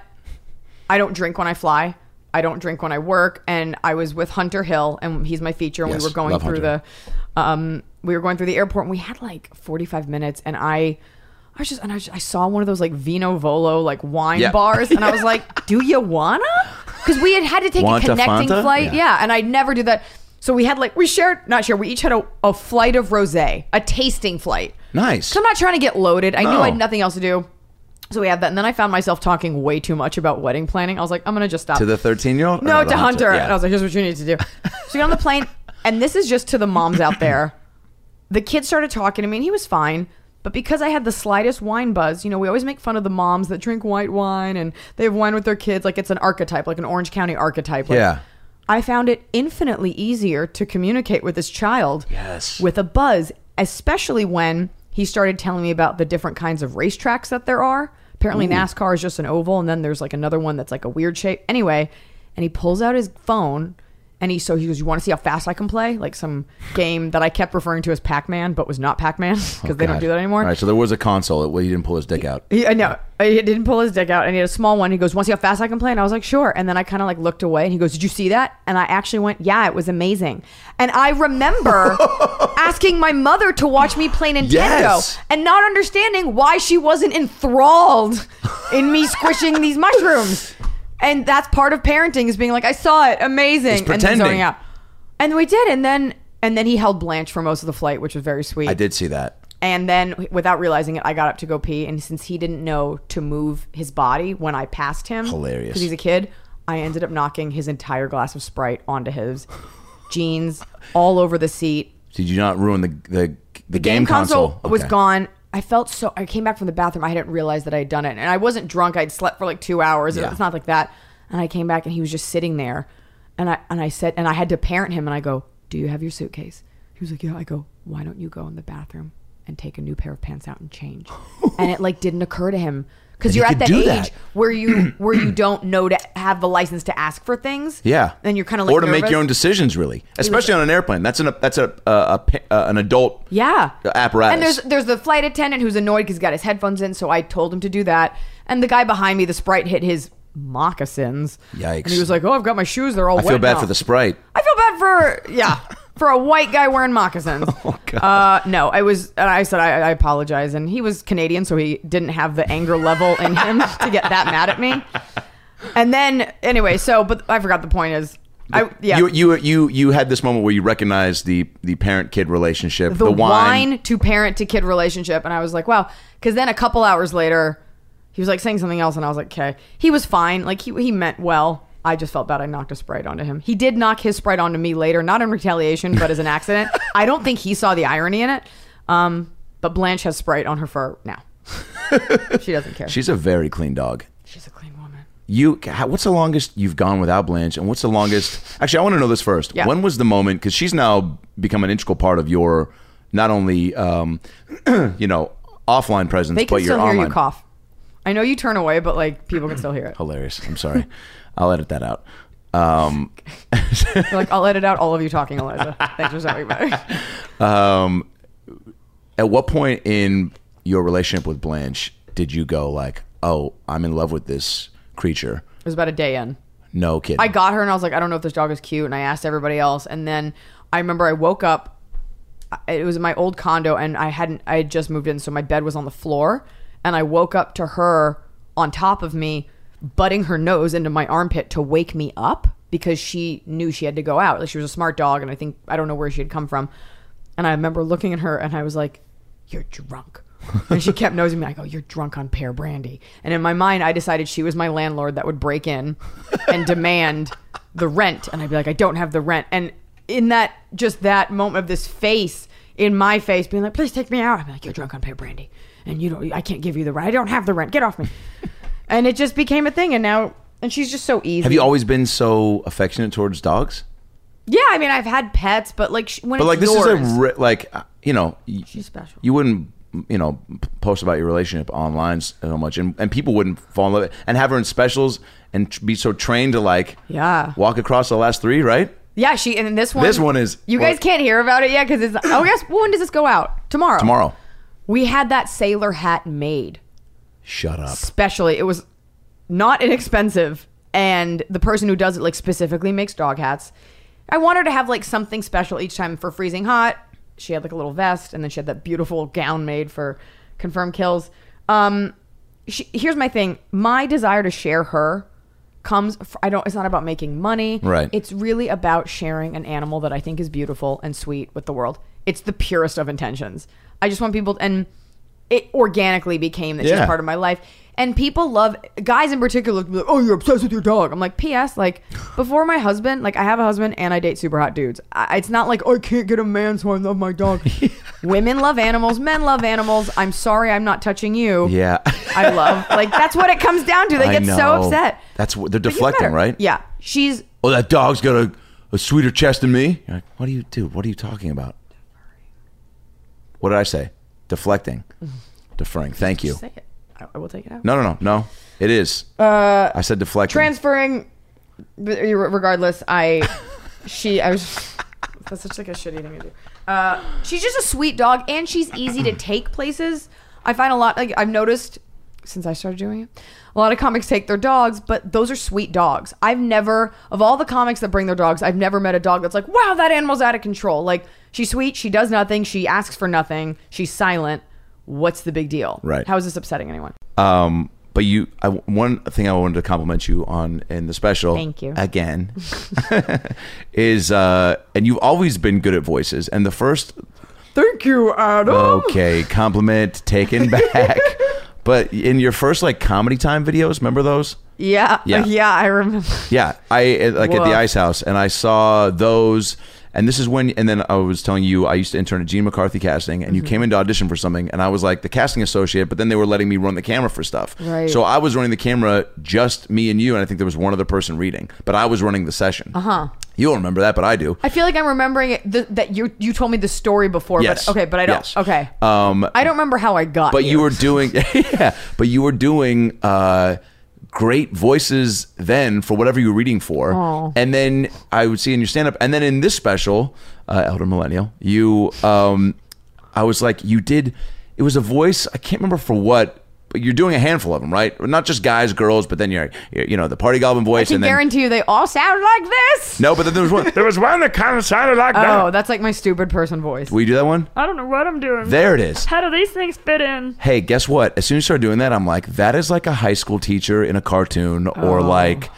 I don't drink when I fly. I don't drink when I work. And I was with Hunter Hill, and he's my feature. And Yes, we were going love through Hunter. the, um, we were going through the airport, and we had like forty-five minutes. And I, I was just, and I, just, I saw one of those like Vino Volo like wine Yeah. bars, and I was like, "Do you wanna?" Because we had had to take Want a a connecting Fanta? flight, Yeah. yeah. And I never do that. So we had like we shared, not shared. We each had a, a flight of rosé, a tasting flight. Nice. So I'm not trying to get loaded. I knew No. I had nothing else to do. So we had that, and then I found myself talking way too much about wedding planning. I was like, I'm gonna just stop. To the thirteen year old? no, to Hunter. Yeah. And I was like, here's what you need to do. So we get on the plane, and this is just to the moms out there. The kid started talking to me, and he was fine. But because I had the slightest wine buzz, you know, we always make fun of the moms that drink white wine and they have wine with their kids, like it's an archetype, like an Orange County archetype. Like, Yeah. I found it infinitely easier to communicate with this child Yes. with a buzz, especially when he started telling me about the different kinds of racetracks that there are. Apparently NASCAR is just an oval, and then there's like another one that's like a weird shape. Anyway, and he pulls out his phone, and he so he goes, "You want to see how fast I can play?" Like some game that I kept referring to as Pac-Man, but was not Pac-Man because they don't God. do that anymore. All right, so there was a console. Well, he didn't pull his dick out. He, I know. He didn't pull his dick out, and he had a small one. He goes, "Want to see how fast I can play?" And I was like, "Sure." And then I kind of like looked away, and he goes, "Did you see that?" And I actually went, "Yeah, it was amazing." And I remember asking my mother to watch me play Nintendo Yes. and not understanding why she wasn't enthralled in me squishing these mushrooms. And that's part of parenting, is being like, "I saw it, amazing," He's and then pretending. zoning out. And we did, and then and then he held Blanche for most of the flight, which was very sweet. I did see that. And then, without realizing it, I got up to go pee. And since he didn't know to move his body when I passed him, Hilarious. because he's a kid, I ended up knocking his entire glass of Sprite onto his jeans, all over the seat. Did you not ruin the the, the, game, console? was Okay. gone. I felt so. I came back from the bathroom. I hadn't realized that I had done it, and I wasn't drunk. I'd slept for like two hours. Yeah. It's not like that. And I came back, and he was just sitting there, and I and I said, and I had to parent him, and I go, "Do you have your suitcase?" He was like, "Yeah." I go, "Why don't you go in the bathroom and take a new pair of pants out and change?" And it like didn't occur to him. Because And you're he at could that do age that. where you where you don't know to have the license to ask for things. Yeah, and you're kind of like or to make nervous. your own decisions, really, especially on an airplane. That's an that's a, a, a, pa- uh, an adult Yeah. apparatus. And there's there's the flight attendant who's annoyed because he's got his headphones in, so I told him to do that. And the guy behind me, the Sprite hit his moccasins. Yikes. And he was like, "Oh, I've got my shoes. They're all I wet feel bad now." for the Sprite. I feel bad for, yeah, for a white guy wearing moccasins. Oh, God. Uh, no, I was, and I said, I, I apologize. And he was Canadian, so he didn't have the anger level in him to get that mad at me. And then, anyway, so, but I forgot the point is, I, yeah. You you you you had this moment where you recognized the the parent kid relationship, the, the, wine. to parent to kid relationship, and I was like, wow. Because then a couple hours later, He was like saying something else, and I was like, okay. He was fine. Like he he meant well. I just felt bad I knocked a Sprite onto him. He did knock his Sprite onto me later, not in retaliation, but as an accident. I don't think he saw the irony in it. Um, but Blanche has Sprite on her fur now. She doesn't care. She's a very clean dog. She's a clean woman. You, how- what's the longest you've gone without Blanche, and what's the longest? Actually, I want to know this first. Yeah. When was the moment? Because she's now become an integral part of your, not only, um, you know, offline presence, They can but your still hear online. you cough. I know you turn away, but like people can still hear it. Hilarious. I'm sorry. I'll edit that out. Um, You're like, I'll edit out all of you talking, Eliza. Thanks for saying that. um, at what point in your relationship with Blanche did you go like, oh, I'm in love with this creature? It was about a day in. No kidding. I got her and I was like, I don't know if this dog is cute. And I asked everybody else. And then I remember I woke up. It was in my old condo and I hadn't, I had just moved in. So my bed was on the floor. And I woke up to her on top of me, butting her nose into my armpit to wake me up because she knew she had to go out. Like she was a smart dog. And I think, I don't know where she had come from. And I remember looking at her and I was like, you're drunk. And she kept nosing me. I go, you're drunk on pear brandy. And in my mind, I decided she was my landlord that would break in and demand the rent. And I'd be like, I don't have the rent. And in that, just that moment of this face in my face being like, please take me out. I'm like, you're drunk on pear brandy. And you don't, I can't give you the rent. I don't have the rent. Get off me. And it just became a thing. And now, and she's just so easy. Have you always been so affectionate towards dogs? Yeah. I mean, I've had pets, but like sh- when But it's like this yours, is a ri- like uh, you know y- she's special. You wouldn't you know p- post about your relationship online so much, and, and people wouldn't fall in love and have her in specials and tr- be so trained to like Yeah. walk across the last three, right? Yeah, she and this one. This one is- You guys what? can't hear about it yet because it's. Oh, guess when does this go out? Tomorrow. Tomorrow. We had that sailor hat made Shut up. specially. It was not inexpensive, and the person who does it like specifically makes dog hats. I want her to have like something special each time for freezing hot. She had like a little vest, and then she had that beautiful gown made for confirmed kills. Um, she, here's my thing: my desire to share her comes. f I don't. It's not about making money. Right. It's really about sharing an animal that I think is beautiful and sweet with the world. It's the purest of intentions. I just want people, and it organically became that Yeah. she's part of my life. And people love, guys in particular, be like, oh, you're obsessed with your dog. I'm like, P S, like, before my husband, like, I have a husband and I date super hot dudes. I, it's not like, oh, I can't get a man, so I love my dog. Women love animals. Men love animals. I'm sorry I'm not touching you. Yeah. I love, like, that's what it comes down to. They I get so know. upset. That's what they're But you deflecting, better- right? Yeah. She's, Oh, that dog's got a, a sweeter chest than me. You're like, what do you do? What are you talking about? What did I say? Deflecting. Deferring. Thank you. say it. I, I will take it out. No, no, no, no. It is. Uh, I said deflecting. Transferring, but regardless, I, she, I was, that's such like a shitty thing to do. Uh, she's just a sweet dog, and she's easy to take places. I find a lot, like I've noticed since I started doing it, a lot of comics take their dogs, but those are sweet dogs. I've never, of all the comics that bring their dogs, I've never met a dog that's like, wow, that animal's out of control. Like, she's sweet, she does nothing, she asks for nothing, she's silent. What's the big deal? Right. How is this upsetting anyone? Um, but you, I, one thing I wanted to compliment you on in the special, Thank you. again, is, uh, and you've always been good at voices. And the first, Thank you, Adam. okay, compliment taken back. But in your first like comedy time videos, remember those? Yeah, Yeah. yeah, yeah, I remember. Yeah, I uh, like at Woof. the Ice House, and I saw those. And this is when, and then I was telling you, I used to intern at Gene McCarthy Casting, and you came in to audition for something, and I was like the casting associate, but then they were letting me run the camera for stuff. Right. So I was running the camera, just me and you, and I think there was one other person reading, but I was running the session. Uh Uh-huh. You don't remember that, but I do. I feel like I'm remembering it th- that you you told me the story before. Yes. But, okay, but I don't. Yes. Okay. Um, I don't remember how I got. but here. you were doing, yeah, but you were doing uh, great voices then for whatever you were reading for. Aw. And then I would see in your stand-up, and then in this special, uh, Elder Millennial, you, um, I was like, you did, it was a voice, I can't remember for what, but you're doing a handful of them, right? Not just guys, girls, but then you're, you're you know, the Party Goblin I voice. can and then, guarantee you they all sound like this. no, but then there was one, there was one that kind of sounded like Oh, that. that's like my stupid person voice. Will you do that one? I don't know what I'm doing. There it is. How do these things fit in? Hey, guess what? As soon as you start doing that, I'm like, that is like a high school teacher in a cartoon, or Oh. like,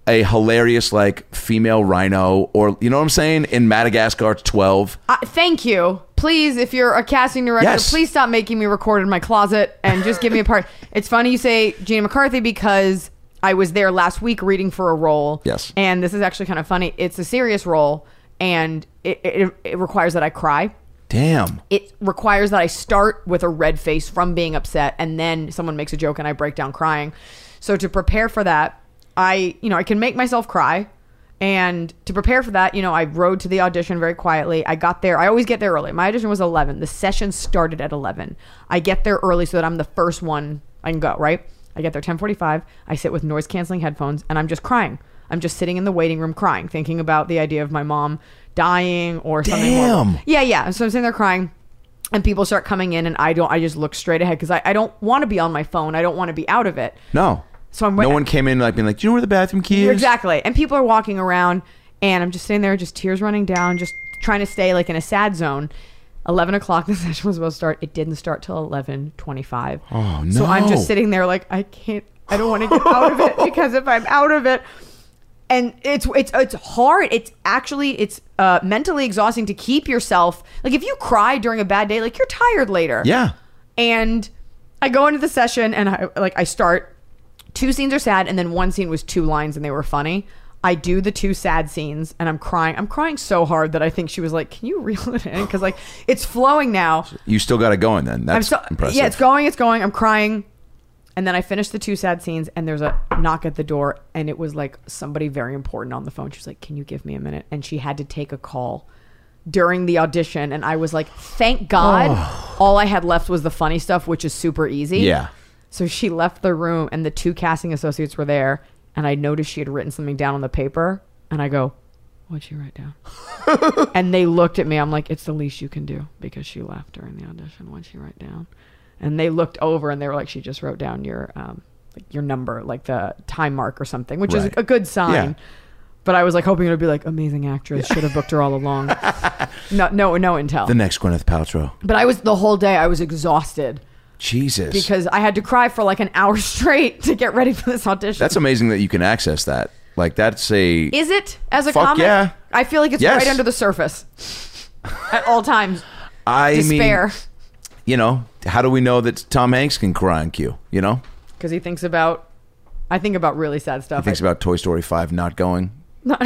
a hilarious like female rhino, or you know what I'm saying? In Madagascar twelve. Uh, thank you. Please, if you're a casting director, Yes. please stop making me record in my closet and just give me a part. It's funny you say Gina McCarthy because I was there last week reading for a role. Yes. And this is actually kind of funny. It's a serious role, and it, it, it requires that I cry. Damn. It requires that I start with a red face from being upset, and then someone makes a joke and I break down crying. So to prepare for that, I, you know, I can make myself cry. And to prepare for that, you know, I rode to the audition very quietly. I got there. I always get there early. My audition was eleven. The session started at eleven. I get there early so that I'm the first one I can go, right? I get there ten forty-five. I sit with noise canceling headphones and I'm just crying. I'm just sitting in the waiting room crying, thinking about the idea of my mom dying or something. Damn. Horrible. Yeah, yeah. So I'm sitting there crying. And people start coming in, and I don't. I just look straight ahead because I, I don't want to be on my phone. I don't want to be out of it. No. So I'm no one came in like being like, do you know where the bathroom key is? Exactly. And people are walking around, and I'm just sitting there, just tears running down, just trying to stay like in a sad zone. eleven o'clock, the session was supposed to start. It didn't start till eleven twenty-five. Oh, no. So I'm just sitting there like, I can't, I don't want to get out of it, because if I'm out of it, and it's it's it's hard. It's actually it's uh, mentally exhausting to keep yourself. Like if you cry during a bad day, like you're tired later. Yeah. And I go into the session, and I like I start. Two scenes are sad, and then one scene was two lines, and they were funny. I do the two sad scenes, and I'm crying. I'm crying so hard that I think she was like, "Can you reel it in?" Because like it's flowing now. You still got it going then. That's I'm so, impressive. Yeah, it's going. It's going. I'm crying. And then I finished the two sad scenes, and there's a knock at the door, and it was like somebody very important on the phone. She was like, "Can you give me a minute?" And she had to take a call during the audition, and I was like, thank God oh. all I had left was the funny stuff, which is super easy. Yeah. So she left the room, and the two casting associates were there, and I noticed she had written something down on the paper, and I go, what'd she write down? And they looked at me. I'm like, it's the least you can do, because she left during the audition. What'd she write down? And they looked over, and they were like, she just wrote down your um, like your number, like the time mark or something, which right. is a good sign. Yeah. But I was like hoping it would be like, amazing actress, should have booked her all along. no, no, no intel. The next Gwyneth Paltrow. But I was, the whole day, I was exhausted. Jesus. Because I had to cry for like an hour straight to get ready for this audition. That's amazing that you can access that. Like that's a... Is it? As a fuck comic? Yeah. I feel like it's yes. right under the surface. At all times. I Despair. mean, you know, how do we know that Tom Hanks can cry on cue, you know? Because he thinks about... I think about really sad stuff. He thinks I, about Toy Story five not going. Not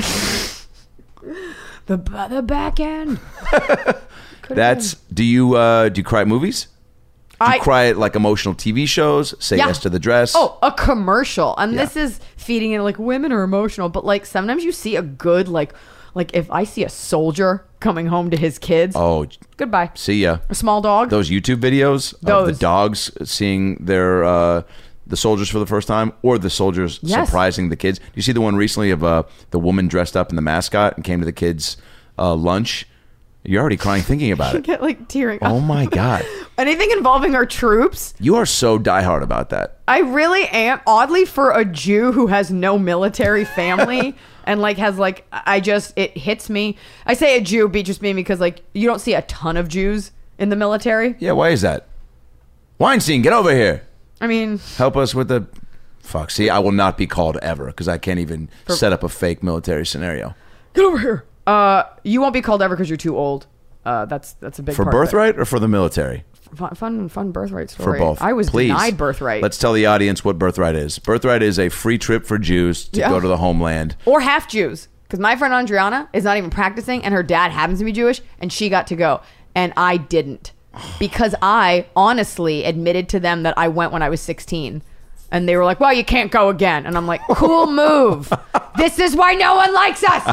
the, the back end. That's... Do you, uh, do you cry at movies? Do you I, cry at like emotional T V shows? Say yeah. Yes to the Dress? Oh, a commercial. And Yeah. this is feeding it like women are emotional. But like sometimes you see a good, like, like if I see a soldier coming home to his kids. Oh. Goodbye. See ya. A small dog. Those YouTube videos of Those. the dogs seeing their uh, the soldiers for the first time, or the soldiers Yes. surprising the kids. You see the one recently of uh, the woman dressed up in the mascot and came to the kids' uh, lunch. You're already crying thinking about I it. get like tearing Oh up. my God. Anything involving our troops. You are so diehard about that. I really am. Oddly, for a Jew who has no military family and like has like, I just, it hits me. I say a Jew be just being because like you don't see a ton of Jews in the military. Yeah, why is that? Weinstein, get over here. I mean, Help us with the... Fuck, see, I will not be called ever because I can't even For- set up a fake military scenario. get over here. Uh, you won't be called ever because you're too old. Uh, that's that's a big For part of it. birthright or for the military? Fun, fun, fun birthright story. For both. I was Please. denied birthright. Let's tell the audience what birthright is. Birthright is a free trip for Jews to Yeah. go to the homeland. Or half Jews. Because my friend Andriana is not even practicing, and her dad happens to be Jewish, and she got to go. And I didn't. Because I honestly admitted to them that I went when I was sixteen. And they were like, well, you can't go again. And I'm like, cool move. This is why no one likes us.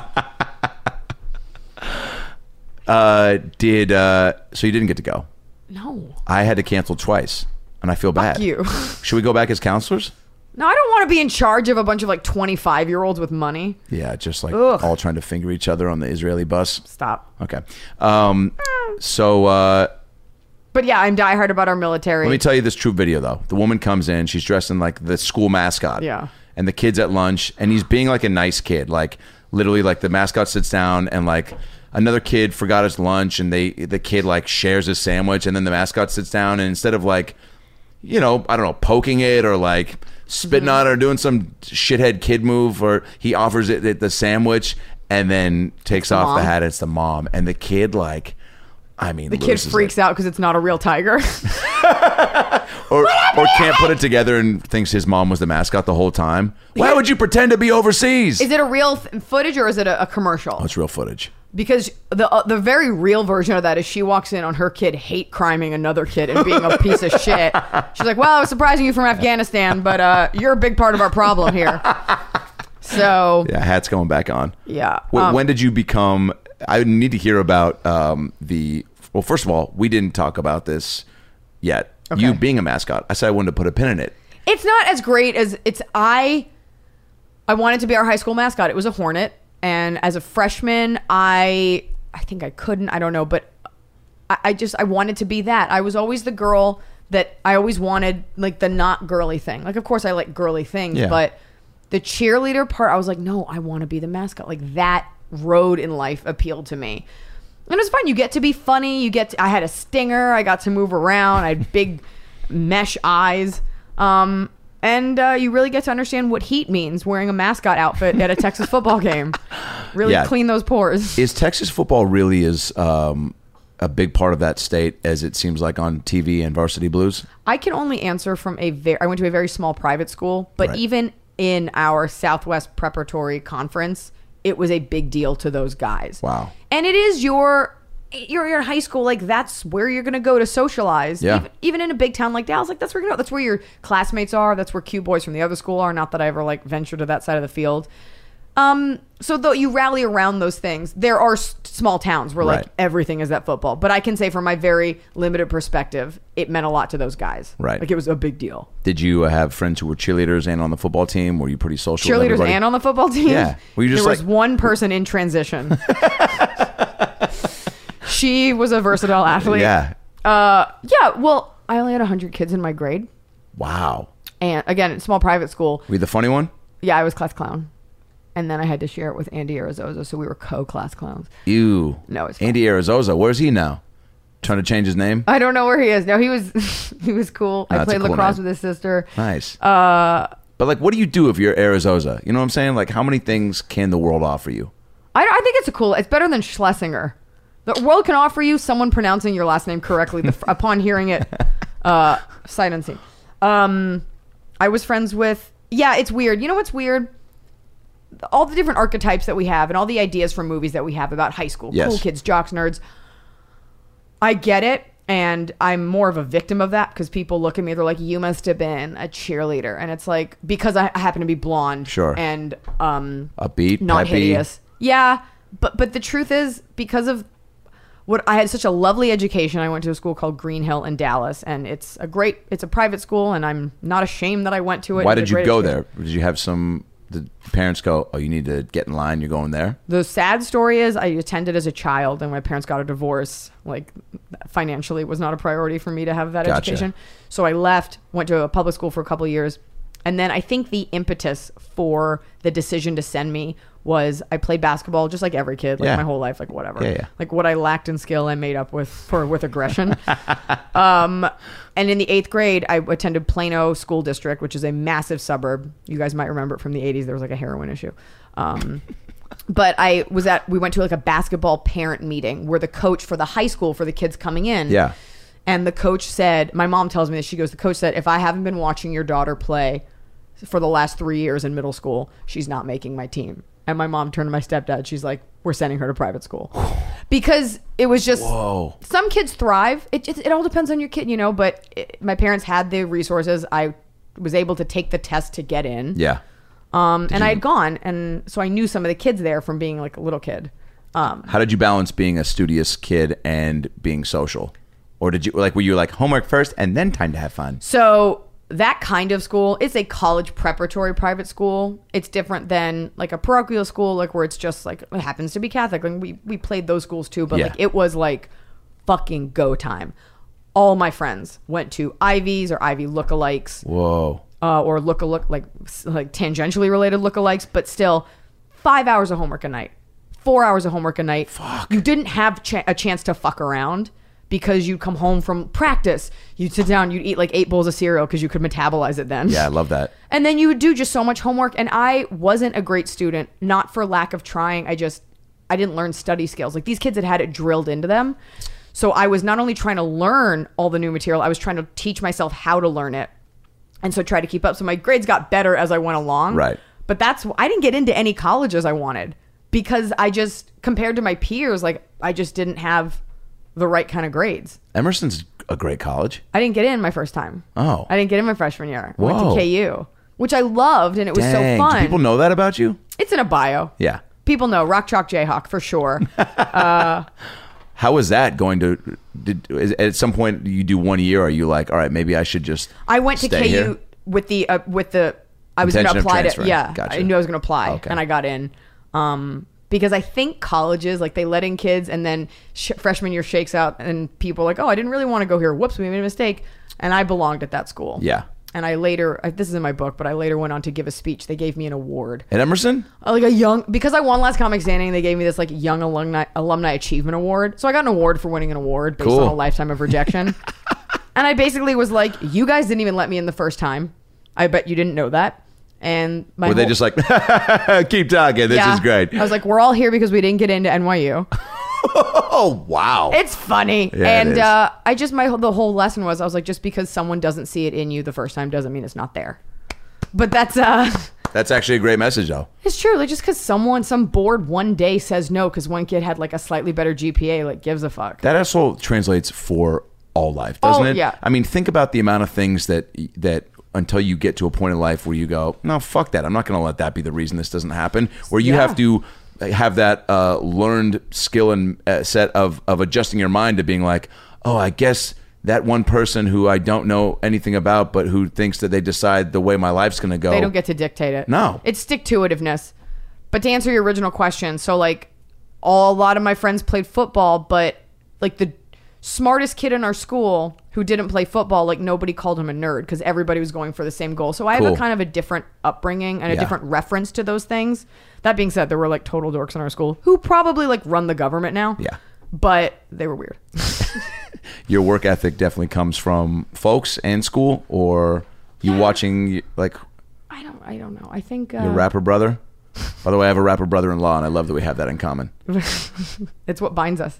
Uh, did uh, so you didn't get to go? No. I had to cancel twice, and I feel bad. Fuck you. Should we go back as counselors? No, I don't want to be in charge of a bunch of like twenty-five year olds with money. Yeah, just like Ugh. all trying to finger each other on the Israeli bus. Stop. Okay. Um, so uh, But yeah, I'm diehard about our military. let me tell you this true video though. The woman comes in, she's dressed in like the school mascot. Yeah. And the kid's at lunch, and he's being like a nice kid. Like literally, like the mascot sits down, and like another kid forgot his lunch, and they the kid like shares his sandwich, and then the mascot sits down, and instead of like, you know, I don't know, poking it or like spitting on it or doing some shithead kid move, or he offers it, it the sandwich and then takes the off mom. the hat. It's the mom. And the kid, like, I mean, The kid loses freaks it. out because it's not a real tiger. Or, or can't put it together and thinks his mom was the mascot the whole time. Why would you pretend to be overseas? Is it a real th- footage or is it a, a commercial? Oh, it's real footage. Because the uh, the very real version of that is she walks in on her kid hate criming another kid and being a piece of shit. She's like, well, I was surprising you from Afghanistan, but uh, you're a big part of our problem here. So, Yeah, hat's going back on. yeah. Wh- Um, when did you become? I need to hear about um, the. Well, first of all, we didn't talk about this yet. Okay. You being a mascot, I said I wanted to put a pin in it. It's not as great as it's I I wanted to be our high school mascot. It was a hornet, and as a freshman, I I think I couldn't, I don't know, but I, I just I wanted to be that. I was always the girl that I always wanted, like the not girly thing. Like of course I like girly things, Yeah. but the cheerleader part, I was like, no, I want to be the mascot. Like that road in life appealed to me. And it was fun. You get to be funny. You get to, I had a stinger. I got to move around. I had big mesh eyes. Um, and uh, you really get to understand what heat means wearing a mascot outfit at a Texas football game. Really Yeah. clean those pores. Is Texas football really as um, a big part of that state as it seems like on T V and Varsity Blues? I can only answer from a very, I went to a very small private school, but Right. even in our Southwest Preparatory Conference, it was a big deal to those guys. Wow. And it is your, you're, you're in high school, like that's where you're going to go to socialize. Yeah. Even, even in a big town like Dallas, like that's where you're going to go. That's where your classmates are. That's where cute boys from the other school are. Not that I ever like venture to that side of the field. Um, so though you rally around those things, there are s- small towns where like Right. everything is at football. But I can say from my very limited perspective, it meant a lot to those guys. Right. Like it was a big deal. Did you uh, have friends who were cheerleaders and on the football team? Were you pretty social? with Cheerleaders everybody? and on the football team. Yeah. Were you just there was like- one person in transition. She was a versatile athlete. Yeah. Uh, yeah. Well, I only had one hundred kids in my grade. Wow. And again, it's small private school. Were you the funny one? Yeah, I was class clown. And then I had to share it with Andy Arizosa, so we were co-class clowns. Ew. No, it's fine. Andy Arizosa. Where's he now? Trying to change his name? I don't know where he is. No, he was he was cool. No, I that's a played cool lacrosse name. with his sister. Nice. Uh, But like, what do you do if you're Arizosa? You know what I'm saying? Like, how many things can the world offer you? I, I think it's a cool. It's better than Schlesinger. The world can offer you someone pronouncing your last name correctly the, upon hearing it. Uh, sight unseen. Um, I was friends with. Yeah, it's weird. You know what's weird? All the different archetypes that we have and all the ideas from movies that we have about high school, Yes. cool kids, jocks, nerds. I get it, and I'm more of a victim of that because people look at me, they're like, "You must have been a cheerleader," and it's like because I, I happen to be blonde, Sure. and um, Upbeat, not peppy. hideous. Yeah, but but the truth is because of what I had such a lovely education. I went to a school called Green Hill in Dallas, and it's a great, it's a private school, and I'm not ashamed that I went to it. Why It's a did you great go education. there? Did you have some? Did parents go, "Oh, you need to get in line. You're going there." The sad story is I attended as a child, and my parents got a divorce. Like financially, it was not a priority for me to have that Gotcha. education. So I left, went to a public school for a couple of years, and then I think the impetus for the decision to send me was I played basketball just like every kid, like Yeah. my whole life, like whatever. Yeah, yeah. Like what I lacked in skill, I made up with for with aggression. um, and in the eighth grade, I attended Plano School District, which is a massive suburb. You guys might remember it from the eighties. There was like a heroin issue. Um, but I was at, we went to like a basketball parent meeting where the coach for the high school for the kids coming in. Yeah. And the coach said, my mom tells me this, she goes, the coach said, if I haven't been watching your daughter play for the last three years in middle school, she's not making my team. And my mom turned to my stepdad. She's like, we're sending her to private school. Because it was just, Whoa. some kids thrive. It, it, it all depends on your kid, you know, but it, my parents had the resources. I was able to take the test to get in. Yeah. Um, and I had gone. And so I knew some of the kids there from being like a little kid. Um, How did you balance being a studious kid and being social? Or did you like were you like homework first and then time to have fun? So that kind of school, it's a college preparatory private school. It's different than like a parochial school, like where it's just like it happens to be Catholic. Like we we played those schools too, but Yeah. like it was like fucking go time. All my friends went to Ivies or Ivy lookalikes, Whoa. uh, or look a look like like tangentially related lookalikes, but still five hours of homework a night, four hours of homework a night. Fuck. You didn't have ch- a chance to fuck around because you'd come home from practice, you'd sit down, you'd eat like eight bowls of cereal because you could metabolize it then. Yeah, I love that. And then you would do just so much homework. And I wasn't a great student, not for lack of trying. I just, I didn't learn study skills. Like these kids had had it drilled into them. So I was not only trying to learn all the new material, I was trying to teach myself how to learn it. And so try to keep up. So my grades got better as I went along. Right. But that's, I didn't get into any colleges I wanted because I just, compared to my peers, like I just didn't have the right kind of grades. Emerson's a great college. I didn't get in my first time. Oh. I didn't get in my freshman year. I went Whoa. to K U, which I loved, and it was Dang. so fun. Do people know that about you? It's in a bio. Yeah. People know Rock Chalk Jayhawk for sure. How was that going to? Did is, at some point you do one year? Are you like, all right, maybe I should just? I went to stay K U here? with the uh, with the I was going to Intention of apply to transferring. yeah. Gotcha. I knew I was going to apply, Okay. and I got in. Um, because I think colleges, like they let in kids and then sh- freshman year shakes out and people are like, oh, I didn't really want to go here. Whoops, we made a mistake. And I belonged at that school. Yeah. And I later, I, this is in my book, but I later went on to give a speech. They gave me an award. At Emerson? Uh, Like a young, because I won Last Comic Standing, they gave me this like Young Alumni Alumni Achievement Award. So I got an award for winning an award based Cool. on a lifetime of rejection. And I basically was like, you guys didn't even let me in the first time. I bet you didn't know that. And my Were they whole- just like, keep talking, this Yeah. is great? I was like, we're all here because we didn't get into N Y U. Oh, wow. It's funny. Yeah, it and is. uh, I just, my whole- the whole lesson was, I was like, just because someone doesn't see it in you the first time doesn't mean it's not there. But that's, uh, That's actually a great message, though. it's true. Like just because someone, some board one day says no because one kid had like a slightly better G P A, like gives a fuck. That also translates for all life, doesn't Oh, it? yeah. I mean, think about the amount of things that that until you get to a point in life where you go, no, fuck that. I'm not going to let that be the reason this doesn't happen. Where you Yeah. have to have that uh, learned skill and uh, set of of adjusting your mind to being like, oh, I guess that one person who I don't know anything about, but who thinks that they decide the way my life's going to go. They don't get to dictate it. No. It's stick-to-itiveness. But to answer your original question, so like all, a lot of my friends played football, but like the smartest kid in our school who didn't play football, like nobody called him a nerd because everybody was going for the same goal. So I have Cool. a kind of a different upbringing and a Yeah. different reference to those things. That being said, there were like total dorks in our school who probably like run the government now. Yeah. But they were weird. Your work ethic definitely comes from folks and school, or you watching like I don't I don't know. I think uh, your rapper brother. By the way, I have a rapper brother-in-law, and I love that we have that in common. it's what binds us.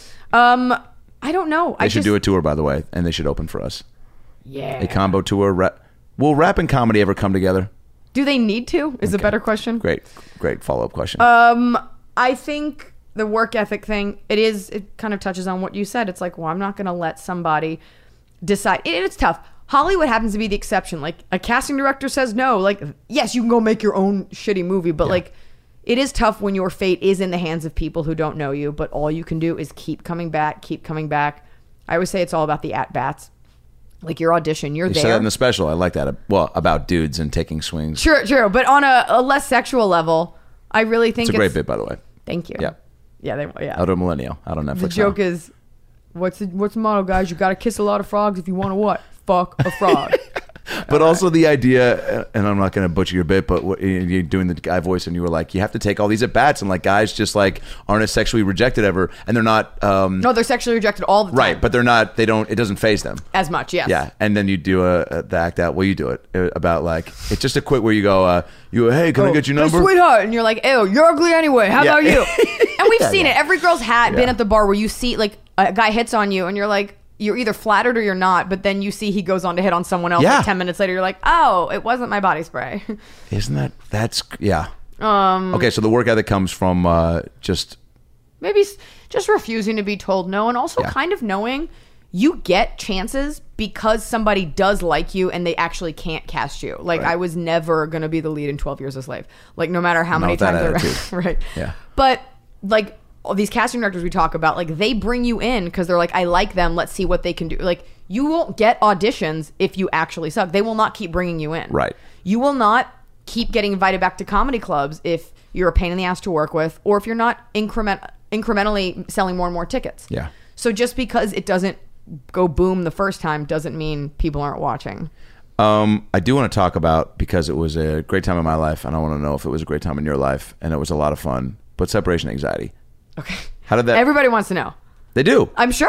Um I don't know. They I should just, do a tour, by the way, and they should open for us. Yeah. A combo tour. Rap. Will rap and comedy ever come together? Do they need to? Is a Okay. better question. Great, great follow-up question. Um, I think the work ethic thing, it is, it kind of touches on what you said. It's like, well, I'm not going to let somebody decide. It, it's tough. Hollywood happens to be the exception. Like a casting director says no. Like, yes, you can go make your own shitty movie, but like, it is tough when your fate is in the hands of people who don't know you, but all you can do is keep coming back, keep coming back. I always say it's all about the at-bats. Like your audition, you're you there. said that in the special. I like that. Well, about dudes and taking swings. True, true. But on a, a less sexual level, I really think It's a great bit, by the way. Thank you. Yeah. Yeah, they, yeah. Out of Millennial. Out on Netflix. The joke now. is, what's the, what's the motto, guys? You got to kiss a lot of frogs if you want to what? Fuck a frog. But also the idea, and I'm not going to butcher your bit, but what, you're doing the guy voice, and you were like, you have to take all these at bats, and like guys just like aren't as sexually rejected ever, and they're not. Um, No, they're sexually rejected all the time. right, but they're not. They don't. It doesn't phase them. As much, yes. Yeah, and then you do a, a the act out. Well, you do it uh, about like it's just a quit where you go, uh, you go, hey, can I get your Hey, number? sweetheart. And you're like, ew, you're ugly anyway. How Yeah. about you? And we've Yeah, seen yeah. it. Every girl's hat been Yeah. at the bar where you see like a guy hits on you and you're like, you're either flattered or you're not, but then you see he goes on to hit on someone else Yeah. like ten minutes later. You're like, oh, it wasn't my body spray. Isn't that that's yeah? um, Okay, so the work ethic comes from uh, just Maybe s- just refusing to be told no, and also Yeah. kind of knowing you get chances because somebody does like you and they actually can't cast you. Like Right. I was never going to be the lead in twelve Years a Slave. Like no matter how Not many with that times attitude. I right. Yeah. But like all these casting directors we talk about, like they bring you in because they're like, I like them. Let's see what they can do. Like you won't get auditions if you actually suck. They will not keep bringing you in. Right. You will not keep getting invited back to comedy clubs if you're a pain in the ass to work with, or if you're not increment incrementally selling more and more tickets. Yeah. So just because it doesn't go boom the first time doesn't mean people aren't watching. Um, I do want to talk about, because it was a great time in my life, and I want to know if it was a great time in your life, and it was a lot of fun, but separation anxiety. Okay. How did that... Everybody wants to know. They do. I'm sure.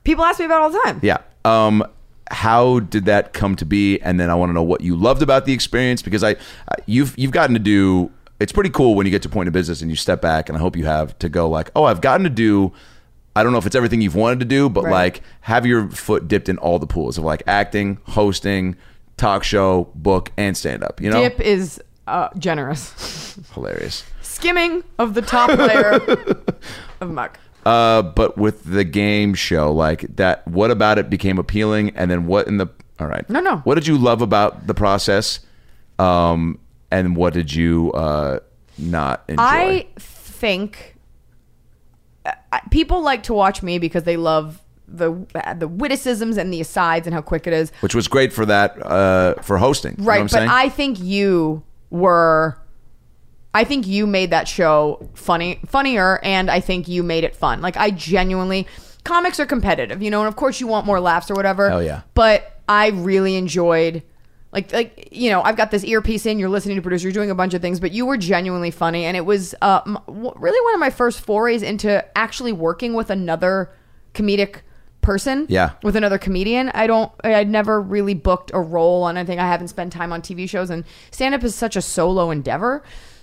People ask me about it all the time. Yeah. Um, how did that come to be? And then I want to know what you loved about the experience, because I, I you've you've gotten to do. It's pretty cool when you get to a point of business and you step back, and I hope you have, to go like, oh, I've gotten to do. I don't know if it's everything you've wanted to do, but Right. like have your foot dipped in all the pools of like acting, hosting, talk show, book, and stand up. You know, Dip is uh, generous. hilarious. Skimming of the top layer of muck. Uh, but with the game show, like that, what about it became appealing? And then what in the, all right. No, no. What did you love about the process? Um, and what did you uh, not enjoy? I think uh, people like to watch me because they love the the witticisms and the asides and how quick it is. Which was great for that, uh, for hosting. You know Right, what I'm but saying? I think you were I think you made that show funny funnier, and I think you made it fun. Like, I genuinely, comics are competitive, you know, and of course you want more laughs or whatever. Hell yeah. But I really enjoyed Like, like you know, I've got this earpiece in, you're listening to producer, you're doing a bunch of things, but you were genuinely funny. And it was uh, m- w- really one of my first forays into actually working with another comedic person. Yeah. With another comedian. I don't, I'd never really booked a role on anything. I haven't spent time on T V shows, and stand-up is such a solo endeavor.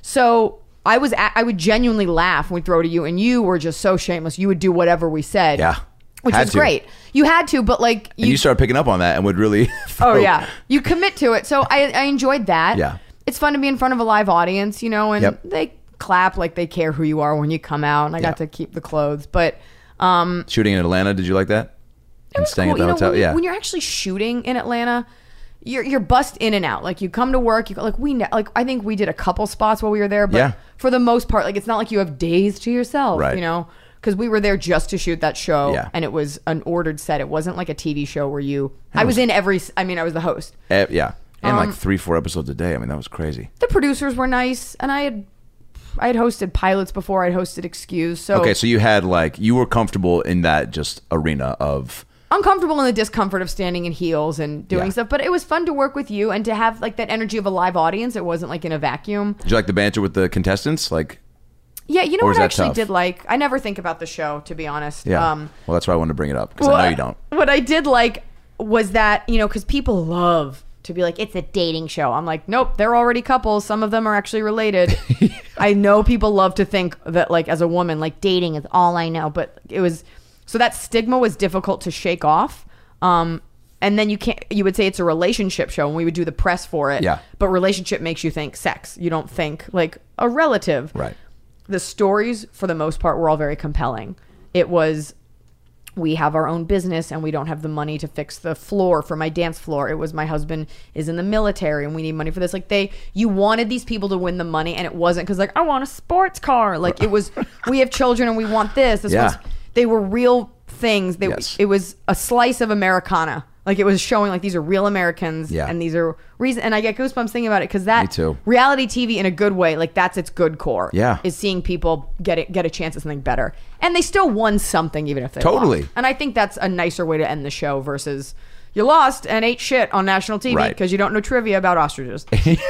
So I was, a- I would genuinely laugh when we throw to you, and you were just so shameless. You would do whatever we said. Yeah. Which Had was to. great. You had to, but like and you started picking up on that and would really. Oh throw- yeah, you commit to it. So I, I enjoyed that. Yeah. It's fun to be in front of a live audience, you know, and Yep. they clap like they care who you are when you come out. And I got Yeah. to keep the clothes, but um, Shooting in Atlanta, did you like that? it And was staying cool. at the You know, hotel? when, you, Yeah. when you're actually shooting in Atlanta, you're you're bussed in and out. Like, you come to work, you go, like we ne- like I think we did a couple spots while we were there, but Yeah. for the most part, like, it's not like you have days to yourself, Right. you know. Because we were there just to shoot that show, Yeah. and it was an ordered set. It wasn't like a T V show where you. I was in every. I mean, I was the host. Eh, yeah. And Um, like three, four episodes a day. I mean, that was crazy. The producers were nice, and I had I had hosted pilots before. I'd hosted Excuse, so, Okay, so you had like, you were comfortable in that just arena of. uncomfortable in the discomfort of standing in heels and doing Yeah. stuff. But it was fun to work with you and to have like that energy of a live audience. It wasn't like in a vacuum. Did you like the banter with the contestants? Like, Yeah, you know Or what is I that actually tough? did like? I never think about the show, to be honest. yeah. Um, well, that's why I wanted to bring it up, because I know you don't. What I did like was that, you know, because people love to be like, it's a dating show. I'm like, nope, they're already couples. Some of them are actually related. I know people love to think that, like, as a woman, like, dating is all I know. But it was, so that stigma was difficult to shake off. Um, and then you can't, you would say it's a relationship show, and we would do the press for it. Yeah. But relationship makes you think sex. You don't think like a relative. Right. The stories, for the most part, were all very compelling. It was, we have our own business and we don't have the money to fix the floor for my dance floor. It was, my husband is in the military and we need money for this. Like, they, you wanted these people to win the money, and it wasn't because, like, I want a sports car. Like, it was, we have children and we want this. This Yeah. was, they were real things. They, Yes. It was a slice of Americana. Like, it was showing, like, these are real Americans. Yeah. And these are reason. And I get goosebumps thinking about it, because that Me too. reality T V in a good way, like, that's its good core. Yeah. Is seeing people get it, get a chance at something better. And they still won something, even if they Totally. lost. And I think that's a nicer way to end the show versus you lost and ate shit on national T V Right. because you don't know trivia about ostriches.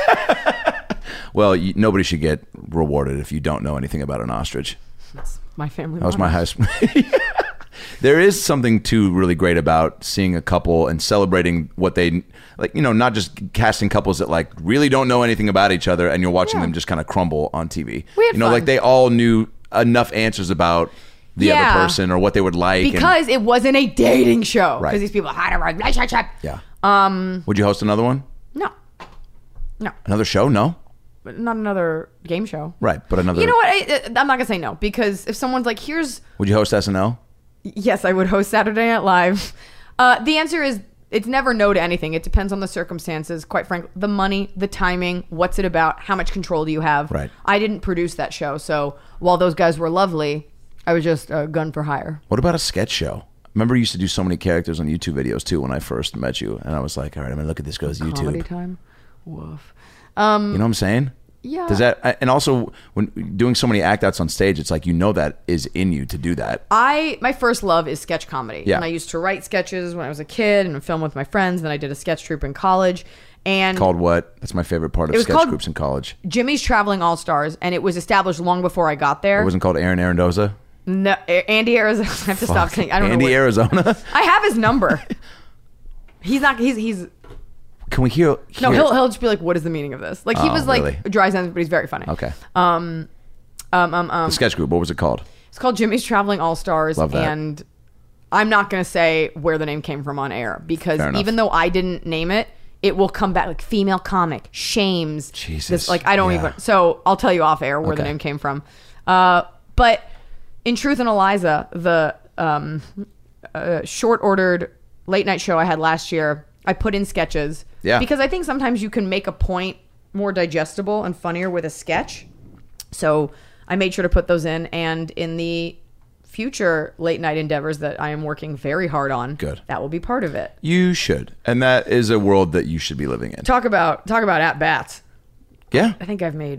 Well, you, nobody should get rewarded if you don't know anything about an ostrich. That's my family. That was my motto. high school. There is something too really great about seeing a couple and celebrating what they like, you know, not just casting couples that like really don't know anything about each other, and you're watching Yeah. them just kind of crumble on T V. We had you know, fun. like they all knew enough answers about the Yeah. other person or what they would like. and- Because it wasn't a dating show. Because Right. these people had a yeah. Um. Would you host another one? No. No. Another show? No. But not another game show. Right, but another. You know what? I, I'm not going to say no, because if someone's like, here's. Would you host S N L? Yes, I would host Saturday Night Live. Uh, the answer is, it's never no to anything. It depends on the circumstances. Quite frankly, the money, the timing, what's it about, how much control do you have? Right. I didn't produce that show, so while those guys were lovely, I was just a gun for hire. What about a sketch show? Remember, you used to do so many characters on YouTube videos too when I first met you, and I was like, all right, I'm gonna look at this guy's Comedy YouTube. time. Woof. Um, You know what I'm saying? Yeah. Does that, and also when doing so many act outs on stage, it's like, you know, that is in you to do that. I my first love is sketch comedy. Yeah. And I used to write sketches when I was a kid and film with my friends. Then I did a sketch troupe in college. And Called what? That's my favorite part of It was sketch called- groups in college. Jimmy's Traveling All Stars, and it was established long before I got there. It wasn't called Aaron Arondoza. No, A- Andy Arizona. I have to stop Fuck. saying. I don't Andy know. what- Arizona. I have his number. He's not. He's he's. Can we hear? No, hear- he'll he'll just be like, "What is the meaning of this?" Like he Oh, was like really? dry sense, but he's very funny. Okay. Um, um, um, um. The sketch group. What was it called? It's called Jimmy's Traveling All Stars, Love that. and I'm not gonna say where the name came from on air because Fair enough. even though I didn't name it, it will come back like female comic shames. Jesus. This, like I don't Yeah. even. So I'll tell you off air where the Okay. name came from. Uh, but in Truth and Eliza, the um, uh, short ordered late night show I had last year, I put in sketches. Yeah. Because I think sometimes you can make a point more digestible and funnier with a sketch. So I made sure to put those in. And in the future late night endeavors that I am working very hard on, Good. that will be part of it. You should, and that is a world that you should be living in. Talk about talk about at bats. Yeah. I think I've made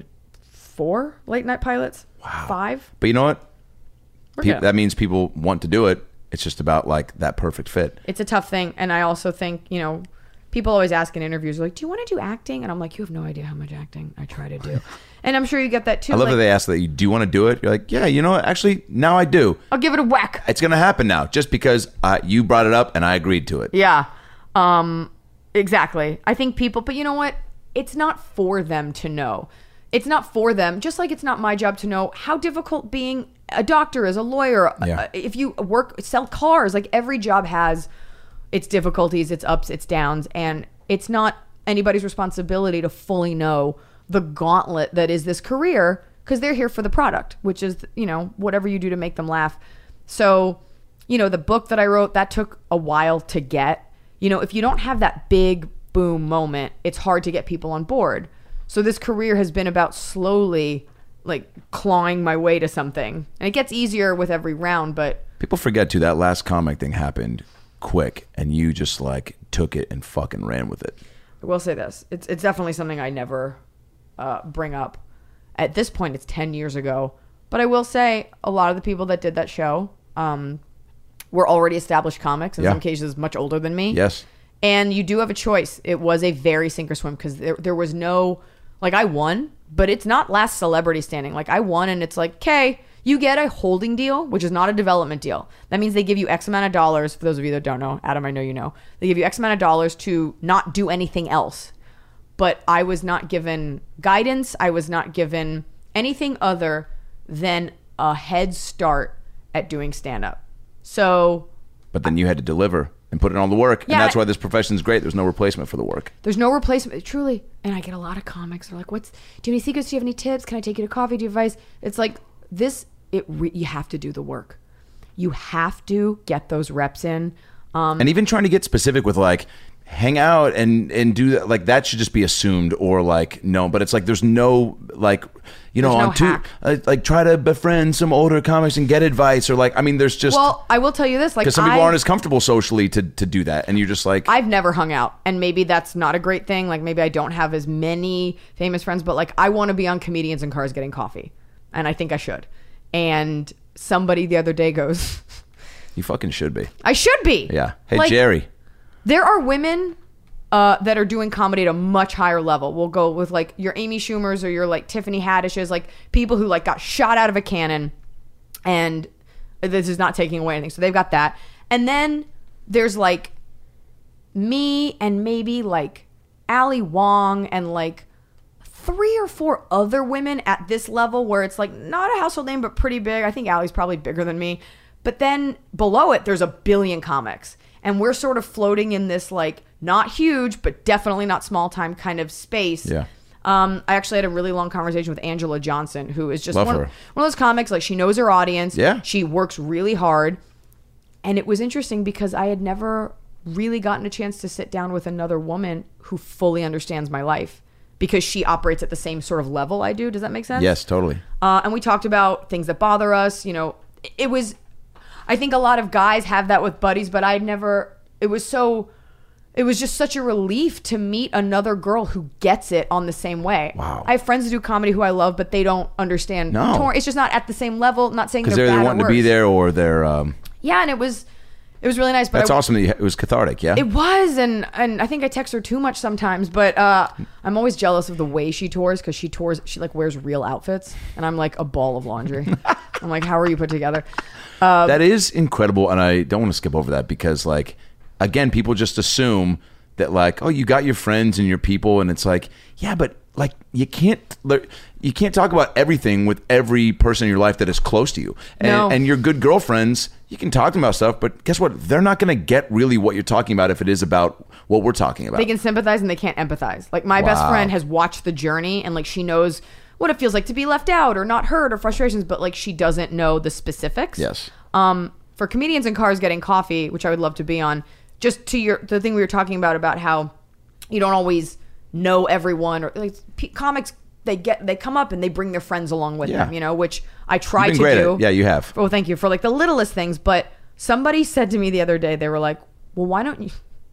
four late night pilots. Wow. Five. But you know what? We're Pe- good. that means people want to do it. It's just about like that perfect fit. It's a tough thing. And I also think, you know, people always ask in interviews, like, do you want to do acting? And I'm like, you have no idea how much acting I try to do. And I'm sure you get that too. I love like, that they ask that you, do you want to do it? You're like, yeah, you know what? Actually, now I do. I'll give it a whack. It's going to happen now just because uh, you brought it up and I agreed to it. Yeah. Um, exactly. I think people, but you know what? It's not for them to know. It's not for them, just like it's not my job to know how difficult being a doctor is, a lawyer. Yeah. Uh, if you work, sell cars, like every job has its difficulties, its ups, its downs. And it's not anybody's responsibility to fully know the gauntlet that is this career because they're here for the product, which is, you know, whatever you do to make them laugh. So, you know, the book that I wrote, that took a while to get. You know, if you don't have that big boom moment, it's hard to get people on board. So this career has been about slowly like clawing my way to something. And it gets easier with every round, but People forget too, that last comic thing happened quick and you just like took it and fucking ran with it. I will say this. It's it's definitely something I never uh, bring up. At this point, it's ten years ago. But I will say a lot of the people that did that show um, were already established comics, in Yeah. some cases much older than me. Yes. And you do have a choice. It was a very sink or swim because there, there was no, like I won, but it's not last celebrity standing. Like I won and it's like, okay, you get a holding deal, which is not a development deal. That means they give you X amount of dollars. For those of you that don't know, Adam, I know you know. They give you X amount of dollars to not do anything else. But I was not given guidance. I was not given anything other than a head start at doing stand-up. So But then you had to deliver and put in all the work. Yeah, and that's I- why this profession's great. There's no replacement for the work. there's no replacement, truly. And I get a lot of comics. They're like, "What's? Do you have any secrets? Do you have any tips? Can I take you to coffee? Do you have advice?" It's like this. It re- you have to do the work. You have to get those reps in. Um, And even trying to get specific with like hang out and and do that, like that should just be assumed or like no, but it's like there's no like you know There's no on two hack. uh, like try to befriend some older comics and get advice or like I mean there's just well, I will tell you this. Like, because some people I- aren't as comfortable socially to to do that and you're just like I've never hung out, and maybe that's not a great thing. Like maybe I don't have as many famous friends, but like I want to be on Comedians in Cars getting coffee, and I think I should. And somebody the other day goes, you fucking should be. "I should be." Yeah. Hey Like, Jerry. There are women uh, that are doing comedy at a much higher level. We'll go with like your Amy Schumers or your like Tiffany Haddishes, like people who like got shot out of a cannon, and this is not taking away anything. So they've got that, and then there's like me and maybe like Ali Wong and like three or four other women at this level where it's like not a household name but pretty big. I think Ali's probably bigger than me. But then below it there's a billion comics. And we're sort of floating in this like not huge but definitely not small time kind of space. Yeah. Um, I actually had a really long conversation with Angela Johnson, who is just Love one, her. one of those comics, like she knows her audience. Yeah. She works really hard. And it was interesting because I had never really gotten a chance to sit down with another woman who fully understands my life because she operates at the same sort of level I do. Does that make sense? Yes, totally. Uh, and we talked about things that bother us. You know, it was, I think a lot of guys have that with buddies, but I'd never, it was so, it was just such a relief to meet another girl who gets it on the same way. Wow. I have friends who do comedy who I love, but they don't understand. No. torn. It's just not at the same level. Not saying Because they're, they're bad either or wanting to be worse. there or they're um Yeah, and it was, it was really nice. But that's I, awesome that you, it was cathartic, yeah? It was, and and I think I text her too much sometimes, but uh, I'm always jealous of the way she tours because she tours, she like wears real outfits, and I'm like a ball of laundry. I'm I'm like, how are you put together? Uh, That is incredible, and I don't want to skip over that because, like, again, people just assume that, like, oh, you got your friends and your people, and it's like, yeah, but like, you can't you can't talk about everything with every person in your life that is close to you, and, No. and your good girlfriends. You can talk to them about stuff, but guess what? They're not going to get really what you're talking about if it is about what we're talking about. They can sympathize and they can't empathize. Like my best Wow. friend has watched the journey and like she knows what it feels like to be left out or not heard or frustrations, but like she doesn't know the specifics. Yes. Um, for comedians in cars getting coffee, which I would love to be on, just to your the thing we were talking about about how you don't always know everyone or like p- comics they get they come up and they bring their friends along with Yeah. them, you know, which I try You've to been great do. at it. Yeah, you have. Oh, thank you for like the littlest things. But somebody said to me the other day, they were like, "Well, why don't you,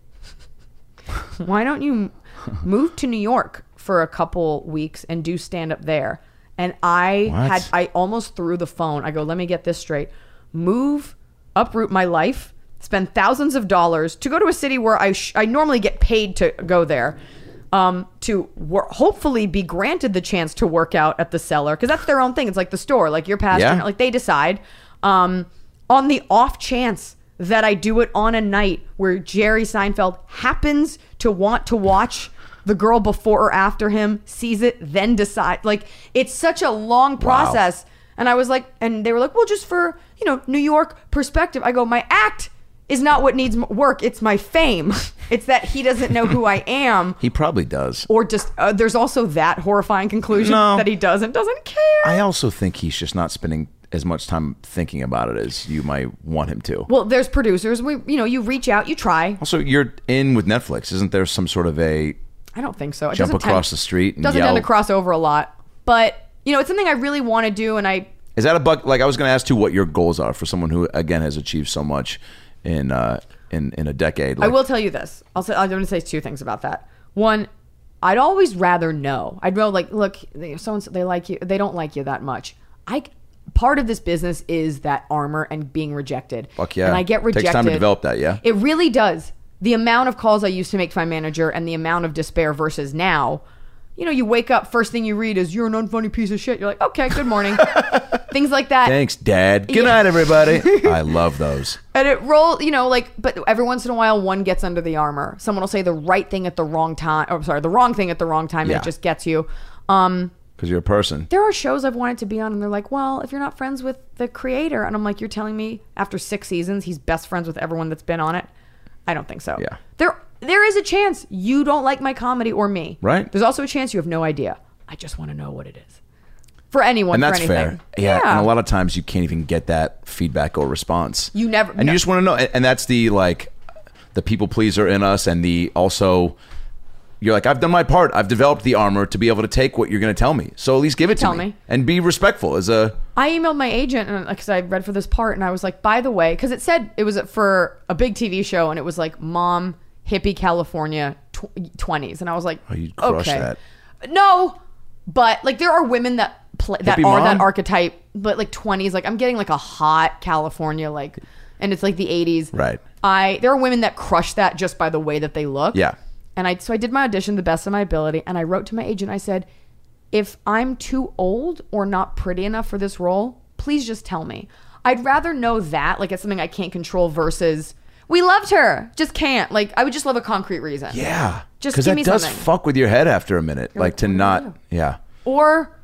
why don't you move to New York for a couple weeks and do stand up there?" And I What? had, I almost threw the phone. I go, "Let me get this straight. Move, uproot my life, spend thousands of dollars to go to a city where I sh- I normally get paid to go there." Um, to wor- hopefully be granted the chance to work out at the Cellar because that's their own thing. It's like the store, like your pastor, Yeah. like they decide. Um, on the off chance that I do it on a night where Jerry Seinfeld happens to want to watch the girl before or after him, sees it, then decide. Like it's such a long process. And I was like, and they were like, well, just for you know New York perspective. I go, my act is not what needs m- work. It's my fame. It's that he doesn't know who I am. He probably does. Or just, uh, there's also that horrifying conclusion No. that he doesn't, doesn't care. I also think he's just not spending as much time thinking about it as you might want him to. Well, there's producers. We, you know, you reach out, you try. Also, you're in with Netflix. Isn't there some sort of a I don't think so. It jump doesn't across tend, the street and doesn't yell? tend to cross over a lot. But, you know, it's something I really want to do. And I, Is that a buck? Like, I was going to ask too what your goals are for someone who, again, has achieved so much in uh, in in a decade. I Like, will tell you this. I'll say, I'm going to say two things about that. One, I'd always rather know. I'd know, like, look, they, someone, they like you. They don't like you that much. I, part of this business is that armor and being rejected. Fuck yeah. And I get rejected. Takes time to develop that, yeah? It really does. The amount of calls I used to make to my manager and the amount of despair versus now, you know, you wake up, first thing you read is, you're an unfunny piece of shit. You're like, okay, good morning. Things like that. Thanks, Dad. Good Yeah. night, everybody. I love those. And it roll, you know, like, but every once in a while, one gets under the armor. Someone will say the right thing at the wrong time, or sorry, the wrong thing at the wrong time, Yeah. and it just gets you. Um, Because you're a person. there are shows I've wanted to be on, and they're like, well, if you're not friends with the creator, and I'm like, you're telling me after six seasons, he's best friends with everyone that's been on it? I don't think so. Yeah. There, there is a chance you don't like my comedy or me. Right. There's also a chance you have no idea. I just want to know what it is. For anyone, And that's for anything. fair. Yeah. And a lot of times you can't even get that feedback or response. You never- And no. you just want to know. And and that's the, like, the people pleaser in us, and the also, you're like, I've done my part. I've developed the armor to be able to take what you're going to tell me. So at least give it to Tell me. me. And be respectful as a. I emailed my agent because I read for this part, and I was like, by the way, because it said it was for a big T V show, and it was like mom, hippie California, tw- twenties, and I was like, Oh, you'd crush okay. that. No, but like there are women that play that Hippie are mom? that archetype, but like twenties, like I'm getting like a hot California, like, and it's like the eighties. Right. I there are women that crush that just by the way that they look. Yeah. And I so I did my audition the best of my ability, and I wrote to my agent. I said, if I'm too old or not pretty enough for this role, please just tell me. I'd rather know that, like it's something I can't control versus we loved her, just can't. Like I would just love a concrete reason. Yeah. Just Because give that me does something. fuck with your head after a minute. like, like, to what do I not. do? Yeah. Or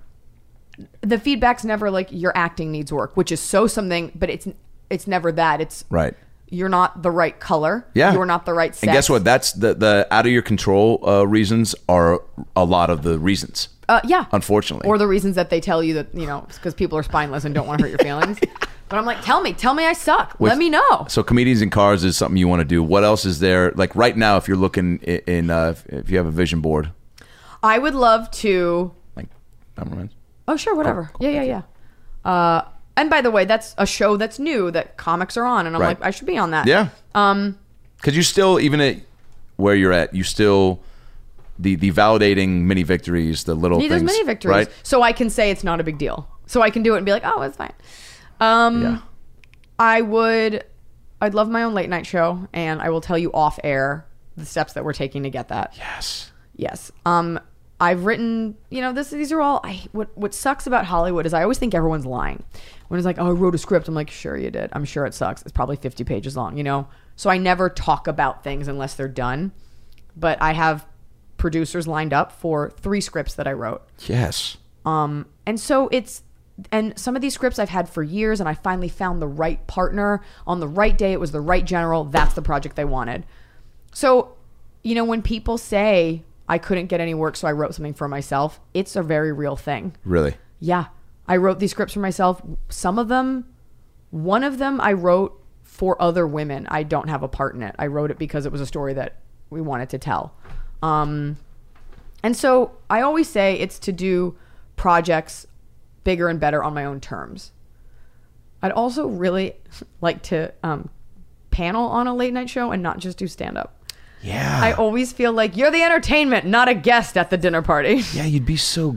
the feedback's never like your acting needs work, which is so something, but it's it's never that. It's Right. you're not the right color. Yeah. You're not the right sex. And guess what? That's the the out of your control uh, reasons are a lot of the reasons. Uh, yeah. Unfortunately. Or the reasons that they tell you that, you know, because people are spineless and don't want to hurt your feelings. But I'm like, tell me, tell me I suck. With- Let me know. So comedians in cars is something you want to do. What else is there? Like right now, if you're looking in, in uh, if- if you have a vision board, I would love to. like, cameraman. Oh, sure, whatever. Yeah, yeah, yeah. Uh, and by the way, that's a show that's new that comics are on, and I'm Right. like, I should be on that. Yeah. Um, Because you still, even at where you're at, you still the the validating mini victories, the little need things, those mini victories, right? so I can say it's not a big deal. So I can do it and be like, oh, it's fine. Um, Yeah. I would. I'd love my own late night show, and I will tell you off air the steps that we're taking to get that. Yes. Yes. Um, I've written, you know, this. These are all. I what what sucks about Hollywood is I always think everyone's lying. When it's like, oh, I wrote a script, I'm like, sure you did. I'm sure it sucks. It's probably fifty pages long, you know. So I never talk about things unless they're done. But I have producers lined up for three scripts that I wrote. Yes. Um, and so it's, and some of these scripts I've had for years, and I finally found the right partner on the right day. It was the right general. That's the project they wanted. So, you know, when people say I couldn't get any work, so I wrote something for myself, it's a very real thing. Really? Yeah. I wrote these scripts for myself. Some of them, one of them I wrote for other women. I don't have a part in it. I wrote it because it was a story that we wanted to tell. Um, and so I always say it's to do projects bigger and better on my own terms. I'd also really like to um, panel on a late night show and not just do stand-up. Yeah. I always feel like you're the entertainment, not a guest at the dinner party. Yeah, you'd be so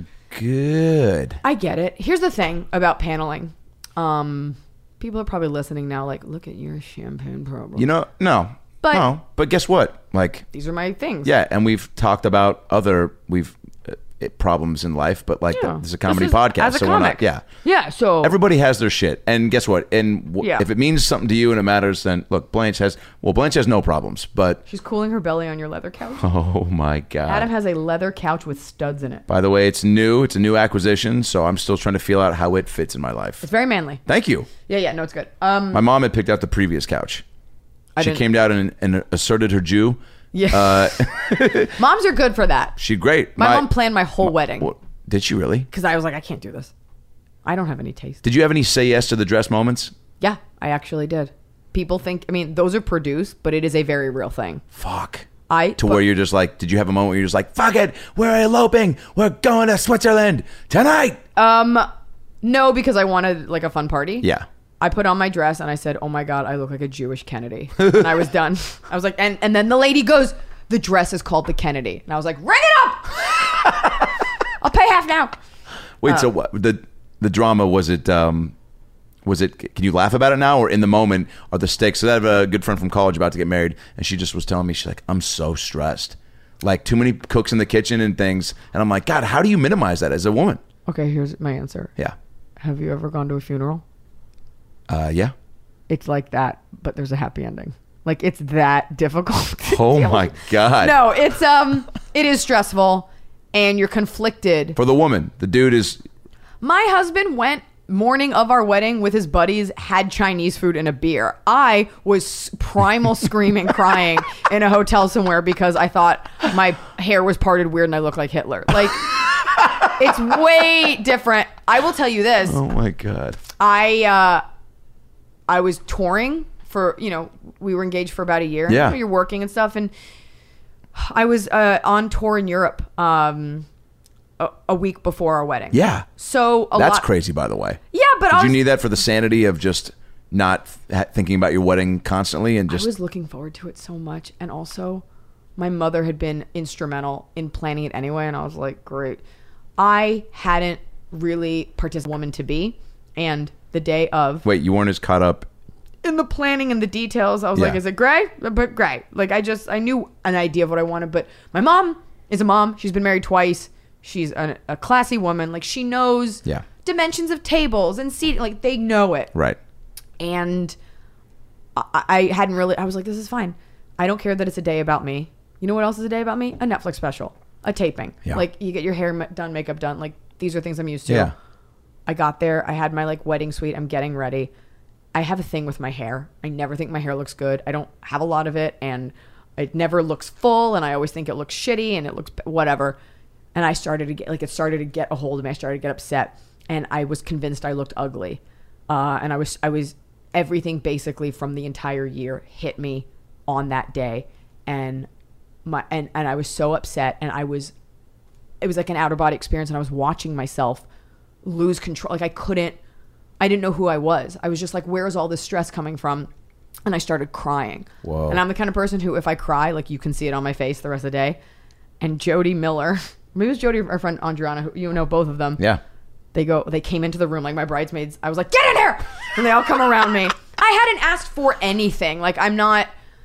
good. I get it. Here's the thing about paneling. Um, people are probably listening now like, look at your champagne problem. You know, no. But- no, but guess what? Like, These are my things. yeah, and we've talked about other we've uh, it, problems in life, but like Yeah. this is a comedy This is- podcast, as a so comic. we're not. Yeah, Yeah, so... everybody has their shit, and guess what? And w- Yeah. if it means something to you and it matters, then look, Blanche has well, Blanche has no problems, but She's cooling her belly on your leather couch. oh my god, Adam has a leather couch with studs in it. By the way, it's new. It's a new acquisition, so I'm still trying to feel out how it fits in my life. It's very manly. Thank you. Yeah, yeah, no, it's good. Um, My mom had picked out the previous couch. I She didn't- came down and, and asserted her Jew. yeah. Uh, Moms are good for that. she great. My, mom planned my whole wedding Well, did she really? because I was like, I can't do this. I don't have any taste. Did you have any say yes to the dress moments? Yeah, I actually did. People think, I mean, those are produced, but it is a very real thing. Fuck. I To but- where you're just like, did you have a moment where you're just like, fuck it, we're eloping, we're going to Switzerland tonight? Um, no, because I wanted like a fun party. Yeah. I put on my dress and I said, oh my God, I look like a Jewish Kennedy. And I was done. I was like, and, and then the lady goes, the dress is called the Kennedy. And I was like, ring it up. I'll pay half now. Wait, Uh. so what the the drama was it? Um, was it? Can you laugh about it now, or in the moment are the stakes? So I have a good friend from college about to get married, and she just was telling me, she's like, I'm so stressed, like too many cooks in the kitchen and things, and I'm like, God, how do you minimize that as a woman? Okay, here's my answer. Yeah, Have you ever gone to a funeral? uh, yeah. It's like that, but there's a happy ending. Like it's that difficult. to Oh deal my with. God. No, it's um, it is stressful, and you're conflicted. For the woman, the dude is. My husband went morning of our wedding with his buddies, had Chinese food and a beer. I was primal screaming, crying in a hotel somewhere because I thought my hair was parted weird and I looked like Hitler. Like, it's way different. I will tell you this. Oh my God. I uh, I was touring for, you know, we were engaged for about a year. Yeah. You know, you're working and stuff. And I was uh, on tour in Europe um, a, a week before our wedding. Yeah. So a That's lot- crazy, by the way. Yeah, but Did I you was, need that for the sanity of just not th- thinking about your wedding constantly and I just. was looking forward to it so much. And also, my mother had been instrumental in planning it anyway. And I was like, great. I hadn't really participated woman to be. And the day of, Wait, you weren't as caught up. in the planning and the details, I was like, Yeah. is it gray? But gray. Like, I just, I knew an idea of what I wanted. But my mom is a mom. She's been married twice. She's a, a classy woman. Like, she knows Yeah. dimensions of tables and seating. Like, they know it. Right. And I, I hadn't really, I was like, this is fine. I don't care that it's a day about me. You know what else is a day about me? A Netflix special, a taping. Yeah. Like, you get your hair ma- done, makeup done. Like, these are things I'm used to. Yeah. I got there. I had my like wedding suite. I'm getting ready. I have a thing with my hair. I never think my hair looks good. I don't have a lot of it, and it never looks full. And I always think it looks shitty, and it looks whatever. And I started to get like it started to get a hold of me. I started to get upset, and I was convinced I looked ugly. Uh, and I was I was everything basically from the entire year hit me on that day, and my and and I was so upset, and I was it was like an outer body experience, and I was watching myself lose control. Like I couldn't, I didn't know who I was. I was just like, where is all this stress coming from? And I started crying. Whoa. And I'm the kind of person who, if I cry, like you can see it on my face the rest of the day. And Jody Miller, maybe it was Jody, our friend Andriana, who you know both of them. Yeah. They go, they came into the room like my bridesmaids. I was like, get in here! And they all come around me. I hadn't asked for anything. Like I'm not,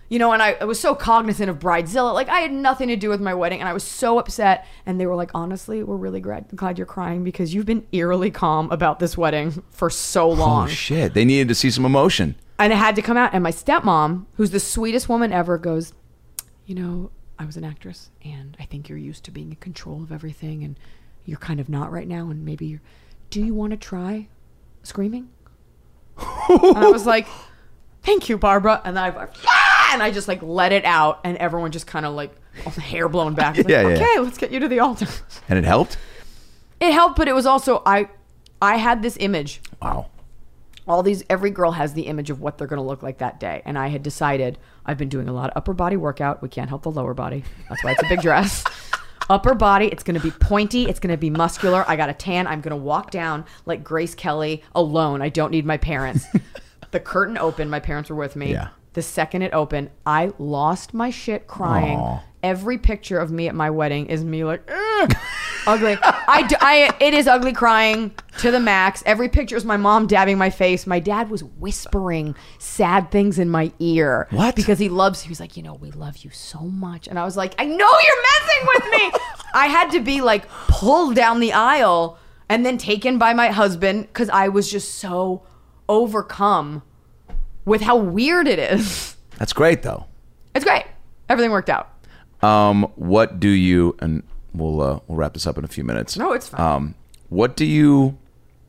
You know, and I, I was so cognizant of Bridezilla. Like, I had nothing to do with my wedding, and I was so upset. And they were like, honestly, we're really glad, glad you're crying because you've been eerily calm about this wedding for so long. Oh, shit. They needed to see some emotion. And it had to come out. And my stepmom, who's the sweetest woman ever, goes, you know, I was an actress, and I think you're used to being in control of everything, and you're kind of not right now, and maybe you're... Do you want to try screaming? And I was like, thank you, Barbara. And then I... Yeah! And I just like let it out, and everyone just kind of like all the hair blown back. Like, yeah, yeah. Okay, let's get you to the altar. And it helped? It helped, but it was also I I had this image. Wow. All these every girl has the image of what they're going to look like that day, and I had decided I've been doing a lot of upper body workout. We can't help the lower body. That's why it's a big dress. Upper body, it's going to be pointy. It's going to be muscular. I got a tan. I'm going to walk down like Grace Kelly alone. I don't need my parents. The curtain opened. My parents were with me. Yeah. The second it opened, I lost my shit crying. Aww. Every picture of me at my wedding is me like, ugh, ugly. I, I, it is ugly crying to the max. Every picture is my mom dabbing my face. My dad was whispering sad things in my ear. What? Because he loves, he was like, you know, we love you so much. And I was like, I know you're messing with me. I had to be like pulled down the aisle and then taken by my husband because I was just so overcome with how weird it is. That's great, though. It's great. Everything worked out. Um, what do you, and we'll uh, we'll wrap this up in a few minutes. No, it's fine. Um, what do you,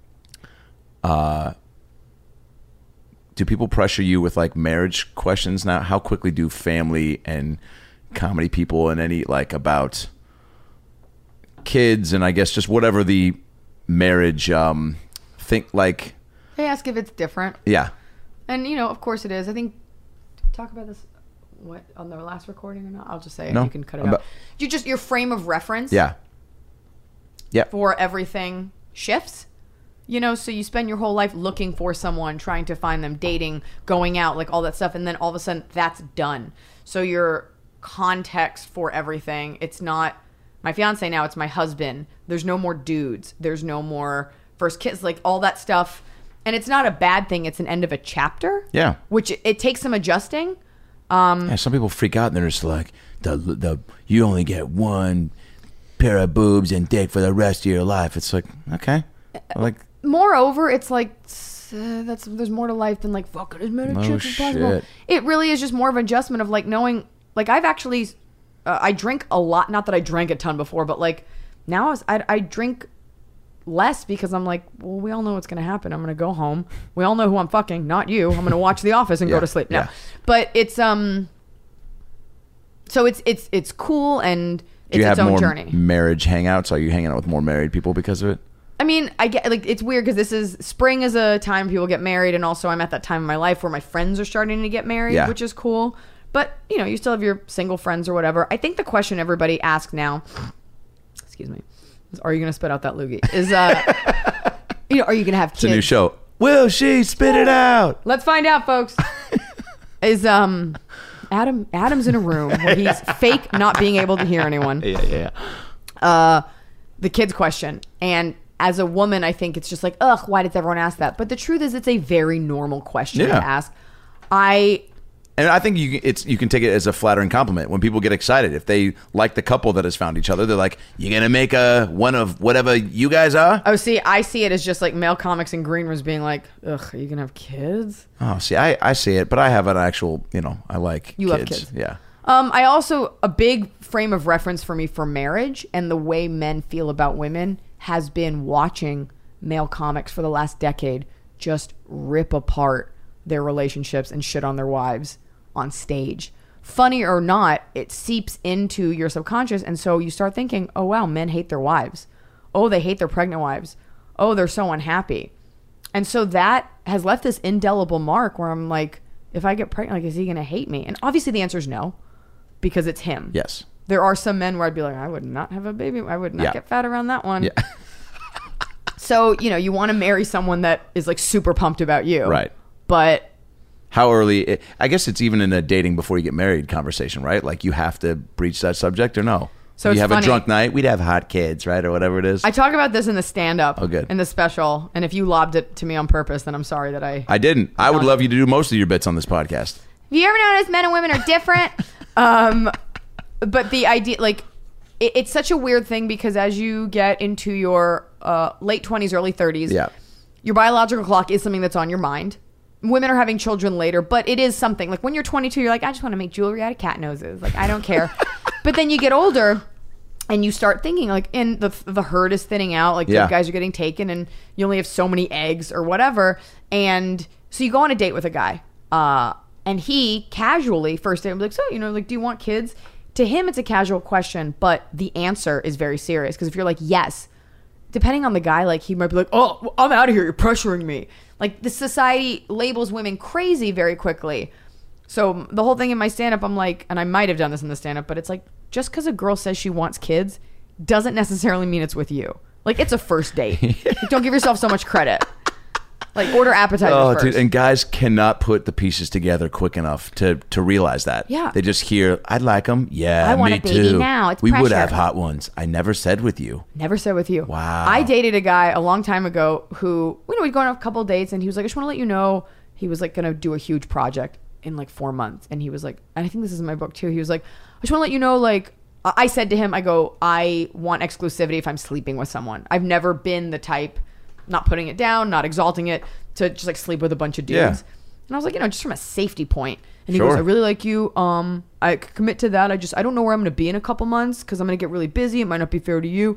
uh, do people pressure you with like marriage questions now? How quickly do family and comedy people and any like about kids and I guess just whatever the marriage um think like? They ask if it's different. Yeah. And, you know, of course it is. I think, did we talk about this what on the last recording or not? I'll just say it. No. You can cut it About- out. You just, your frame of reference Yeah. Yeah. for everything shifts. You know, so you spend your whole life looking for someone, trying to find them, dating, going out, like all that stuff. And then all of a sudden that's done. So your context for everything, it's not my fiance now, it's my husband. There's no more dudes. There's no more first kiss, like all that stuff. And it's not a bad thing. It's an end of a chapter. Yeah. Which it, it takes some adjusting. Um, Yeah, some people freak out and they're just like, the the you only get one pair of boobs and dick for the rest of your life. It's like, okay. Like, moreover, it's like uh, that's there's more to life than like fucking as many No chicks as possible. shit. It really is just more of an adjustment of like knowing. Like I've actually, uh, I drink a lot. Not that I drank a ton before, but like now I, was, I I drink less because I'm like, well, we all know what's going to happen. I'm going to go home. We all know who I'm fucking, not you. I'm going to watch The Office and Yeah, go to sleep. No, yeah. but it's um. So it's it's it's cool and do it's you its have own more journey. marriage hangouts? Are you hanging out with more married people because of it? I mean, I get like it's weird because this is spring is a time people get married, and also I'm at that time in my life where my friends are starting to get married, Yeah. which is cool. But you know, you still have your single friends or whatever. I think the question everybody asks now, excuse me, is, are you going to spit out that loogie? Is uh, you know, are you going to have kids? It's a new show. Will she spit it out? Let's find out, folks. Is um, Adam Adam's in a room where he's fake not being able to hear anyone. Yeah, yeah. Uh, the kids question and. As a woman, I think it's just like, ugh, why does everyone ask that? But the truth is, it's a very normal question Yeah. to ask. I And I think you can- it's you can take it as a flattering compliment when people get excited. If they like the couple that has found each other, they're like, "You gonna make a one of whatever you guys are?" oh, see, I see it as just like male comics in green rooms being like, ugh, are you gonna have kids? Oh, see, I, I see it, but I have an actual, you know, I like You kids. love kids. Yeah. Um, I also a big frame of reference for me for marriage and the way men feel about women has been watching male comics for the last decade just rip apart their relationships and shit on their wives on stage. Funny or not, it seeps into your subconscious, and so you start thinking, oh wow, men hate their wives. Oh, they hate their pregnant wives. Oh, they're so unhappy. And so that has left this indelible mark where I'm like, if I get pregnant, like, is he gonna hate me? And obviously the answer is no, because it's him. Yes. There are some men where I'd be like, I would not have a baby. I would not Yeah. get fat around that one. Yeah. So, you know, you want to marry someone that is like super pumped about you. Right. But How early? I guess it's even in a dating before you get married conversation, right? Like you have to breach that subject or no? So you it's have funny. a drunk night. We'd have hot kids, right, or whatever it is. I talk about this in the stand-up. Oh, good. In the special. And if you lobbed it to me on purpose, then I'm sorry that I... I didn't. I would love you to do most of your bits on this podcast. you ever noticed men and women are different? um, but the idea, like, it, it's such a weird thing because as you get into your uh, late twenties, early thirties, Yeah. your biological clock is something that's on your mind. Women are having children later, but it is something. Like when you're twenty-two, you're like, I just want to make jewelry out of cat noses. Like, I don't care. But then you get older and you start thinking, like, in the the herd is thinning out. Like, Yeah. the guys are getting taken and you only have so many eggs or whatever. And so you go on a date with a guy. Uh, and he casually, first date, will be like, so, you know, like, do you want kids? To him, it's a casual question, but the answer is very serious. Because if you're like, yes, depending on the guy, like, he might be like, oh, I'm out of here. You're pressuring me. Like, the society labels women crazy very quickly. So the whole thing in my stand-up, I'm like, and I might have done this in the stand-up, but it's like, just because a girl says she wants kids doesn't necessarily mean it's with you. Like, it's a first date. Like, don't give yourself so much credit. Like, order appetizers Oh, first. dude, and guys cannot put the pieces together quick enough to to realize that. Yeah. They just hear, I'd like them. Yeah, I want me a baby too. now. It's we would pressure. have hot ones. I never said with you. Never said with you. Wow. I dated a guy a long time ago who, you know, we'd go on a couple dates and he was like, I just want to let you know, he was like going to do a huge project in like four months. And he was like, and I think this is in my book too. He was like, I just want to let you know, like, I I said to him, I go, I want exclusivity if I'm sleeping with someone. I've never been the type, not putting it down, not exalting it, to just like sleep with a bunch of dudes. Yeah. And I was like, you know, just from a safety point. And he Sure. goes, I really like you. Um, I could commit to that. I just, I don't know where I'm going to be in a couple months because I'm going to get really busy. It might not be fair to you.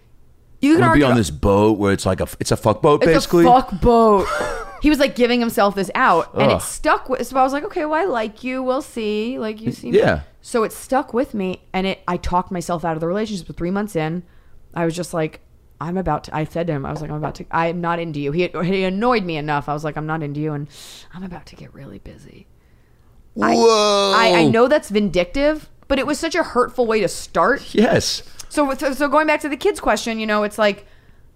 You I'm can gonna be argue- on this boat where it's like a it's a fuck boat it's basically. a fuck boat. He was like giving himself this out, and Ugh. it stuck with. So I was like, okay, well, I like you. We'll see. Like, you see. Yeah. So it stuck with me, and it. I talked myself out of the relationship. But three months in, I was just like, I'm about to. I said to him, I was like, I'm about to. I am not into you. He he annoyed me enough. I was like, I'm not into you, and I'm about to get really busy. I- Whoa. I, I know that's vindictive, but it was such a hurtful way to start. Yes. So, with- so going back to the kids question, you know, it's like,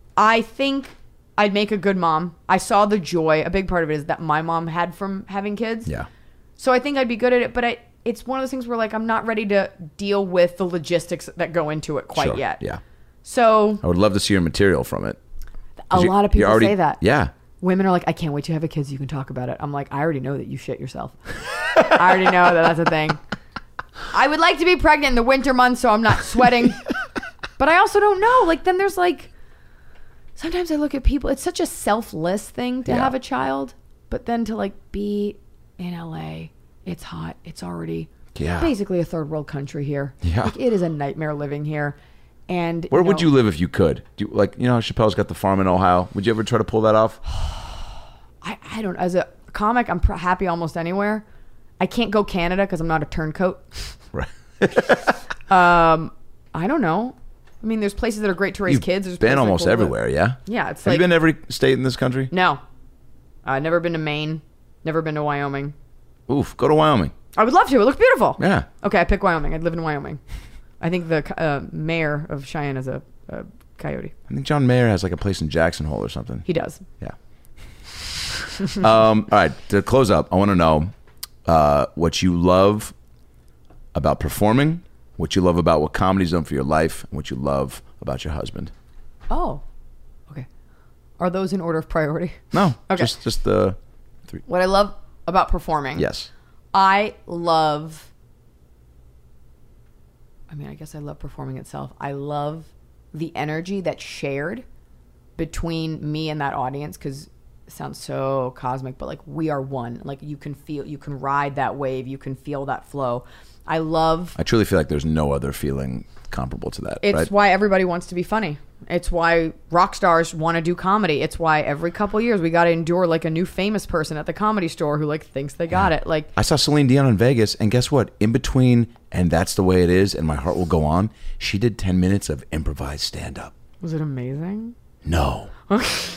I think I'd make a good mom. I saw the joy. A big part of it is that my mom had from having kids. Yeah. So I think I'd be good at it, but I, it's one of those things where like I'm not ready to deal with the logistics that go into it quite Sure. yet. Yeah. So I would love to see your material from it. a 'Cause you- lot of you're people already- say that. Yeah. Women are like, I can't wait to have a kid so you can talk about it. I'm like, I already know that you shit yourself. I already know that that's a thing. I would like to be pregnant in the winter months so I'm not sweating. But I also don't know. Like, then there's like, sometimes I look at people, it's such a selfless thing to Yeah. have a child. But then to like be in L A, it's hot. It's already Yeah. basically a third world country here. Yeah. Like, it is a nightmare living here. And Where would know, you live if you could? Do you, like, you know, Chappelle's got the farm in Ohio. Would you ever try to pull that off? I, I don't, as a comic, I'm pr- happy almost anywhere. I can't go Canada because I'm not a turncoat. Right. Um, I don't know. I mean, there's places that are great to raise You've kids. There's been places that are almost cool to live. everywhere, yeah? Yeah, it's Have like you been to every state in this country? no. I've never been to Maine. Never been to Wyoming. Oof, go to Wyoming. I would love to. It looks beautiful. Yeah. Okay, I pick Wyoming. I'd live in Wyoming. I think the uh, mayor of Cheyenne is a, a coyote. I think John Mayer has like a place in Jackson Hole or something. He does. Yeah. um, all right, to close up, I want to know uh, what you love about performing, what you love about what comedy's done for your life, and what you love about your husband. Oh, okay. Are those in order of priority? No, Okay. just just the three. What I love about performing. Yes. I love, I mean, I guess I love performing itself. I love the energy that's shared between me and that audience because it sounds so cosmic, but like we are one. Like you can feel, you can ride that wave, you can feel that flow. I love, I truly feel like there's no other feeling comparable to that. it's right? why everybody wants to be funny. It's why rock stars want to do comedy. It's why every couple years we got to endure like a new famous person at the Comedy Store who like thinks they got it. Like, I saw Celine Dion in Vegas, and guess what? In between, and that's the way it is, and my heart will go on. She did ten minutes of improvised stand-up. was it amazing? No. I'm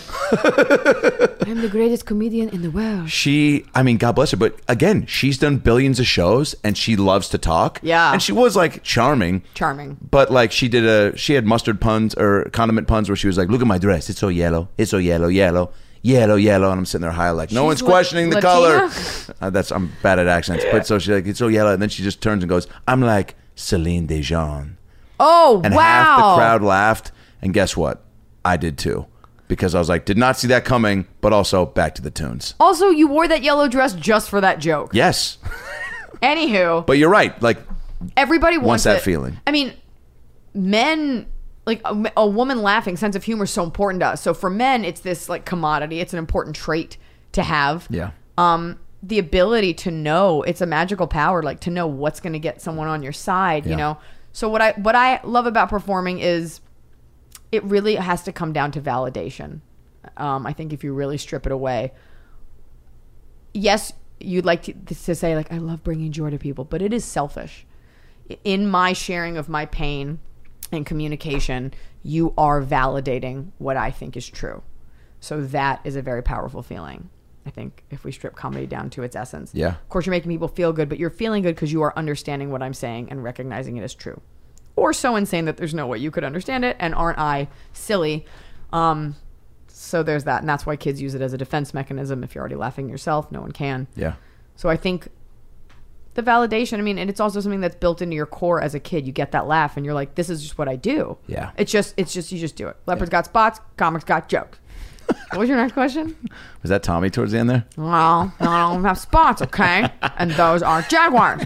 the greatest comedian in the world. She, I mean, God bless her, but again, she's done billions of shows, and she loves to talk. Yeah. And she was like charming. Charming. But like she did a, she had mustard puns or condiment puns where she was like, "Look at my dress, it's so yellow, it's so yellow, yellow, yellow, yellow," and I'm sitting there high like, no She's one's La- questioning the Latina? color. Uh, that's I'm bad at accents, but so she's like, "It's so yellow," and then she just turns and goes, "I'm like Celine Dion," Oh, and wow. half the crowd laughed, and guess what? I did too. because I was like, did not see that coming, but also back to the tunes. Also, you wore that yellow dress just for that joke. Yes. Anywho. But you're right. Like, everybody wants, wants that it. feeling. I mean, men, like a, a woman laughing, sense of humor is so important to us. So for men, it's this like commodity. It's an important trait to have. Yeah. Um, the ability to know, it's a magical power, like to know what's going to get someone on your side, Yeah. you know? So what I, what I love about performing is it really has to come down to validation. Um, I think if you really strip it away, yes, you'd like to, to say like, I love bringing joy to people, but it is selfish. In my sharing of my pain and communication, you are validating what I think is true. So that is a very powerful feeling. I think if we strip comedy down to its essence. Yeah. Of course, you're making people feel good, but you're feeling good because you are understanding what I'm saying and recognizing it as true. Or so insane that there's no way you could understand it, and aren't I silly? Um, so there's that, and that's why kids use it as a defense mechanism. If you're already laughing yourself, no one can. Yeah. So I think the validation, I mean, and it's also something that's built into your core as a kid. You get that laugh, and you're like, this is just what I do. Yeah. It's just, it's just, you just do it. Leopards got spots, comics got jokes. What was your next question? Was that Tommy towards the end there? Well, not all of them have spots, okay? And those are jaguars.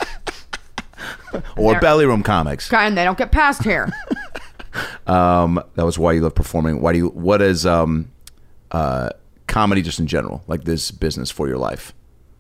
Or They're- belly room comics. Okay, and they don't get past here. Um, that was why you love performing. Why do you? What is um, uh, comedy just in general, like this business for your life?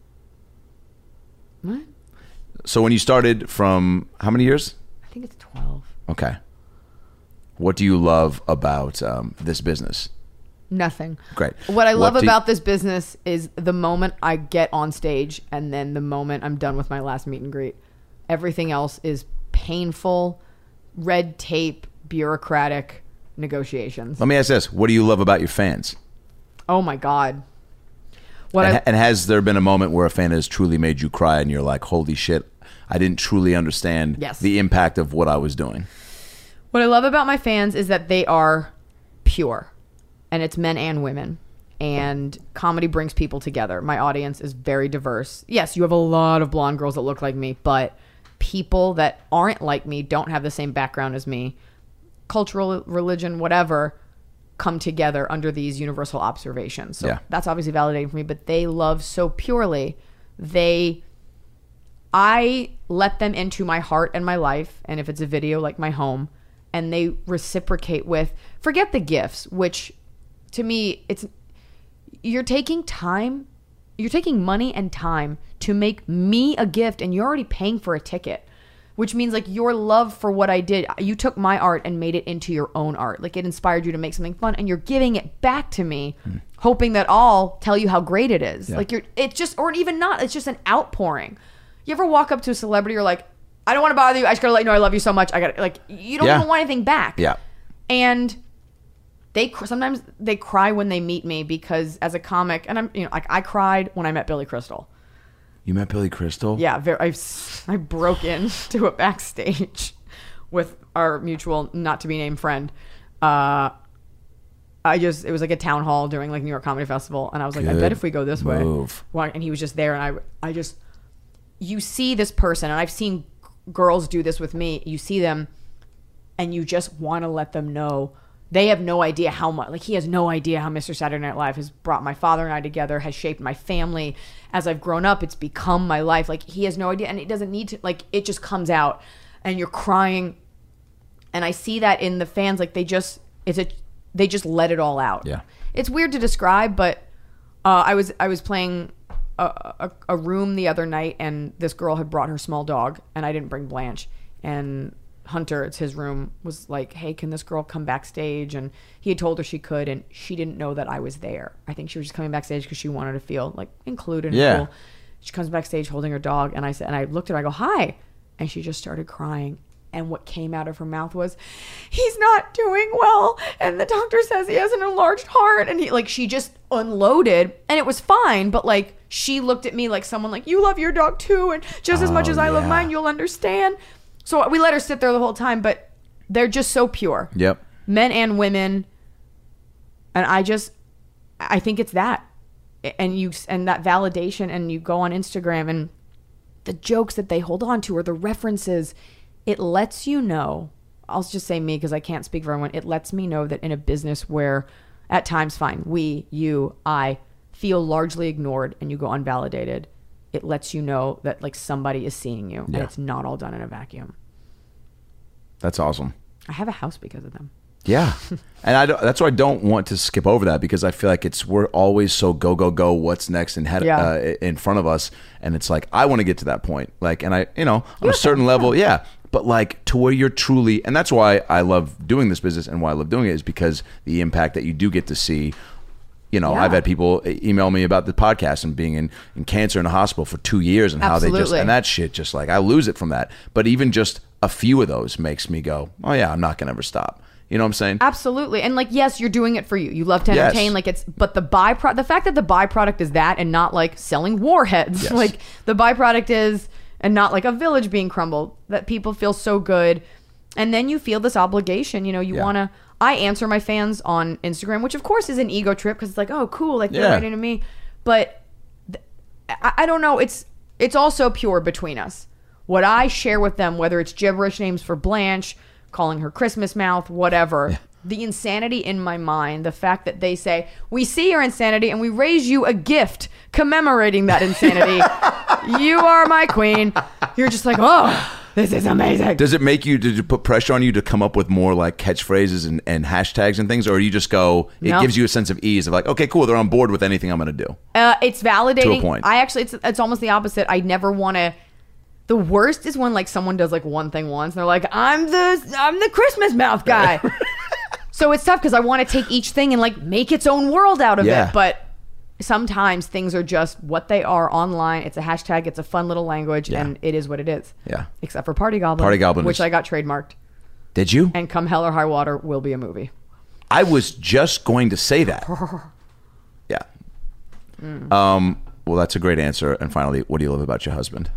What? So when you started from how many years? I think it's twelve. Okay. What do you love about um, this business? Nothing. Great. What I love do you- about this business is the moment I get on stage and then the moment I'm done with my last meet and greet. Everything else is painful, red tape, bureaucratic negotiations. Let me ask this: what do you love about your fans? Oh my God. What And, I, and has there been a moment where a fan has truly made you cry and you're like, holy shit, I didn't truly understand Yes. the impact of what I was doing? What I love about my fans is that they are pure, and it's men and women, and comedy brings people together. My audience is very diverse. Yes, you have a lot of blonde girls that look like me, but people that aren't like me, don't have the same background as me, cultural, religion, whatever, come together under these universal observations. So Yeah. that's obviously validating for me, but they love so purely. They, I let them into my heart and my life, and if it's a video, like my home, and they reciprocate with, forget the gifts, which to me, it's, you're taking time, you're taking money and time to make me a gift, and you're already paying for a ticket, which means like your love for what I did, you took my art and made it into your own art. Like it inspired you to make something fun, and you're giving it back to me, hmm. hoping that I'll tell you how great it is. Yeah. Like you're, it's just, or even not, it's just an outpouring. You ever walk up to a celebrity, you're like, I don't want to bother you, I just gotta let you know I love you so much. I gotta, like, you don't Yeah. even want anything back. Yeah. And they cr- sometimes they cry when they meet me because as a comic, and I'm, you know, like I cried when I met Billy Crystal. You met Billy Crystal? Yeah, very, I, s- I broke into a backstage with our mutual, not to be named friend. Uh, I just, it was like a town hall during like New York Comedy Festival, and I was like, Good I bet if we go this move. way, why- and he was just there, and I, I just, you see this person, and I've seen girls do this with me. You see them, and you just want to let them know. They have no idea how much, like he has no idea how Mister Saturday Night Live has brought my father and I together, has shaped my family. As I've grown up, it's become my life. Like he has no idea, and it doesn't need to, like it just comes out and you're crying. And I see that in the fans, like they just, it's a, they just let it all out. Yeah. It's weird to describe, but uh, I was, I was playing a, a, a room the other night, and this girl had brought her small dog, and I didn't bring Blanche, and Hunter, it's his room, was like, hey, can this girl come backstage? And he had told her she could, and she didn't know that I was there. I think she was just coming backstage because she wanted to feel like included and Yeah. cool. She comes backstage holding her dog, and I said, and I looked at her, I go, hi, and she just started crying. And what came out of her mouth was, he's not doing well, and the doctor says he has an enlarged heart. And he, like, she just unloaded, and it was fine, but like she looked at me like someone like, you love your dog too, and just as much Oh, as I love yeah. mine, you'll understand. So we let her sit there the whole time, but they're just so pure. Yep. Men and women. And I just, I think it's that. And you, and that validation, and you go on Instagram, and the jokes that they hold on to, or the references, it lets you know, I'll just say me because I can't speak for everyone. It lets me know that in a business where at times fine, we, you, I feel largely ignored and you go unvalidated, it lets you know that like somebody is seeing you Yeah. and it's not all done in a vacuum. That's awesome. I have a house because of them. Yeah. And I don't, that's why I don't want to skip over that, because I feel like it's we're always so go, go, go, what's next and head Yeah. uh, in front of us. And it's like, I want to get to that point. Like, and I, you know, on a certain level, yeah. But like to where you're truly, and that's why I love doing this business and why I love doing it is because the impact that you do get to see. You know, Yeah. I've had people email me about the podcast and being in, in cancer in the hospital for two years and how they just, Absolutely. and that shit just like, I lose it from that. But even just a few of those makes me go, oh yeah, I'm not going to ever stop. You know what I'm saying? Absolutely. And like, yes, you're doing it for you. You love to Yes. entertain. Like it's, but the byproduct, the fact that the byproduct is that and not like selling warheads, Yes. like the byproduct is, and not like a village being crumbled, that people feel so good. And then you feel this obligation, you know, you Yeah. want to, I answer my fans on Instagram, which of course is an ego trip because it's like, oh, cool. Like they're Yeah. writing to me. But th- I, I don't know. It's, it's also pure between us. What I share with them, whether it's gibberish names for Blanche, calling her Christmas mouth, whatever. The insanity in my mind, the fact that they say, we see your insanity and we raise you a gift commemorating that insanity. You are my queen. You're just like, oh, this is amazing. Does it make you, did it put pressure on you to come up with more like catchphrases and, and hashtags and things? Or you just go, it No. gives you a sense of ease of like, okay, cool, they're on board with anything I'm going to do. Uh, it's validating. To a point. I actually, it's, it's almost the opposite. I never want to. The worst is when like someone does like one thing once and they're like, I'm the, I'm the Christmas mouth guy. So it's tough because I want to take each thing and like make its own world out of Yeah. it. But sometimes things are just what they are online. It's a hashtag. It's a fun little language, Yeah. and it is what it is. Yeah. Except for Party Goblin, Party Goblin which is- I got trademarked, Did you? and Come Hell or High Water will be a movie. I was just going to say that. Yeah. Mm. Um, well, that's a great answer. And finally, what do you love about your husband?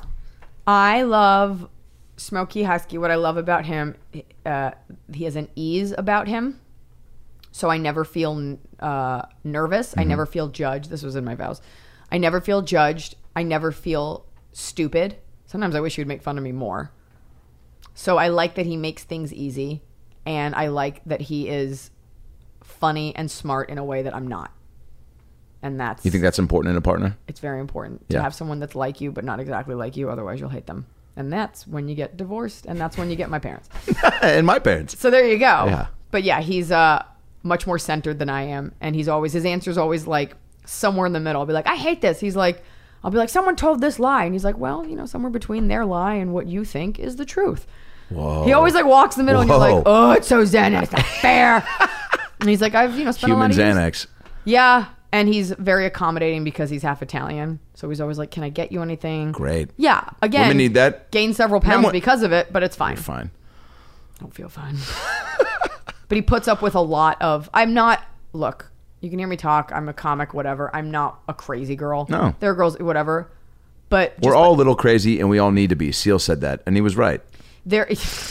I love Smokey Husky. What I love about him, uh, he has an ease about him. So I never feel uh, nervous. I never feel judged. This was in my vows. I never feel judged. I never feel stupid. Sometimes I wish he would make fun of me more. So I like that he makes things easy. And I like that he is funny and smart in a way that I'm not. And that's... You think that's important in a partner? It's very important to Yeah. have someone that's like you, but not exactly like you. Otherwise, you'll hate them. And that's when you get divorced, and that's when you get my parents. And my parents. So there you go. Yeah. But yeah, he's uh, much more centered than I am, and he's always his answer's always like somewhere in the middle. I'll be like, I hate this. He's like, I'll be like, someone told this lie, and he's like, well, you know, somewhere between their lie and what you think is the truth. Whoa. He always like walks in the middle, and Whoa. you're like, oh, it's so zen, and it's not fair. And he's like, I've you know spent Human a lot of years. Xanax. Yeah. And he's very accommodating because he's half Italian. So he's always like, can I get you anything? Great. Yeah. Again, Women need that. Gained several pounds wa- because of it, but it's fine. You're fine. I don't feel fine. But he puts up with a lot of, I'm not, look, you can hear me talk. I'm a comic, whatever. I'm not a crazy girl. No. There are girls, whatever. But We're just all like, a little crazy, and we all need to be. Seal said that, and he was right. there,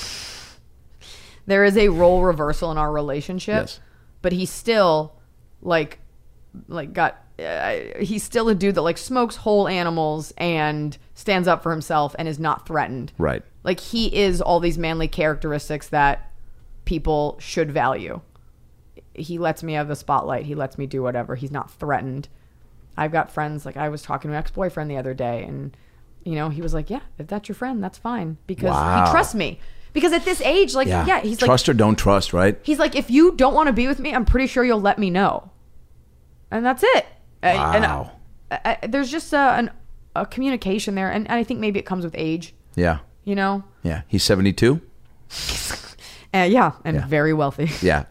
there is a role reversal in our relationship. Yes. But he's still like, like got, uh, he's still a dude that like smokes whole animals and stands up for himself and is not threatened. Right. Like he is all these manly characteristics that people should value. He lets me have the spotlight. He lets me do whatever. He's not threatened. I've got friends, like I was talking to an ex-boyfriend the other day, and you know, he was like, yeah, if that's your friend, that's fine. Because Wow. he trusts me. Because at this age, like, yeah, Yeah. he's trust like, or don't trust, right? he's like, if you don't want to be with me, I'm pretty sure you'll let me know. And that's it. I- and, uh, Wow. I- I- there's just a, an, a communication there. And I think maybe it comes with age, Yeah. you know? Yeah. He's seventy-two? Uh, yeah. And Yeah. very wealthy. Yeah.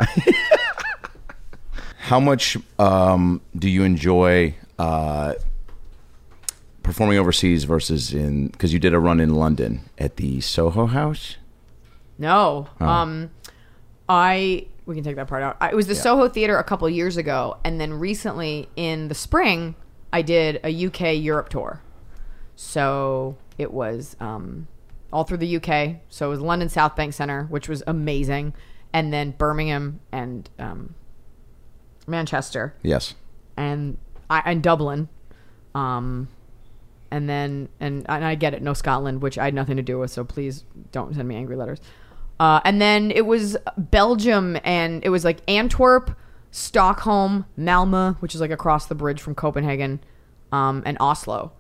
How much um, do you enjoy uh, performing overseas versus in, because you did a run in London at the Soho House? No. Oh. Um, I we can take that part out. I, it was the Soho Theater a couple years ago, and then recently in the spring, I did a U K Europe tour. So it was um, all through the U K. So it was London South Bank Centre, which was amazing, and then Birmingham and um, Manchester, Yes. and I and Dublin. Um, and then and, and I get it, no Scotland, which I had nothing to do with, so please don't send me angry letters. Uh, and then it was Belgium, and it was like Antwerp, Stockholm, Malmö, which is like across the bridge from Copenhagen, um, and Oslo.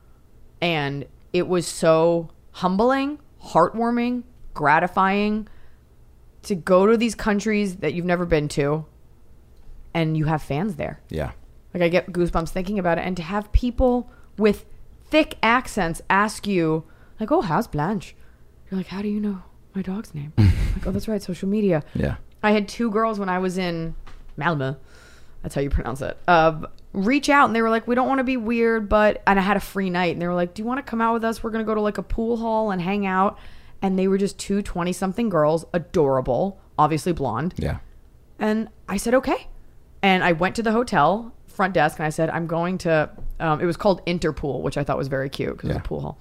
And it was so humbling, heartwarming, gratifying to go to these countries that you've never been to and you have fans there. Yeah. Like I get goosebumps thinking about it. And to have people with thick accents ask you, like, oh, how's Blanche? You're like, how do you know my dog's name? Like, oh, that's right, social media. Yeah. I had two girls when I was in Malmö. That's how you pronounce it. Uh, reach out and they were like, we don't want to be weird, but, and I had a free night and they were like, do you want to come out with us? We're going to go to like a pool hall and hang out. And they were just two twenty something girls, adorable, obviously blonde. Yeah. And I said, okay. And I went to the hotel front desk and I said, I'm going to, um, it was called Interpool, which I thought was very cute because yeah. it was a pool hall.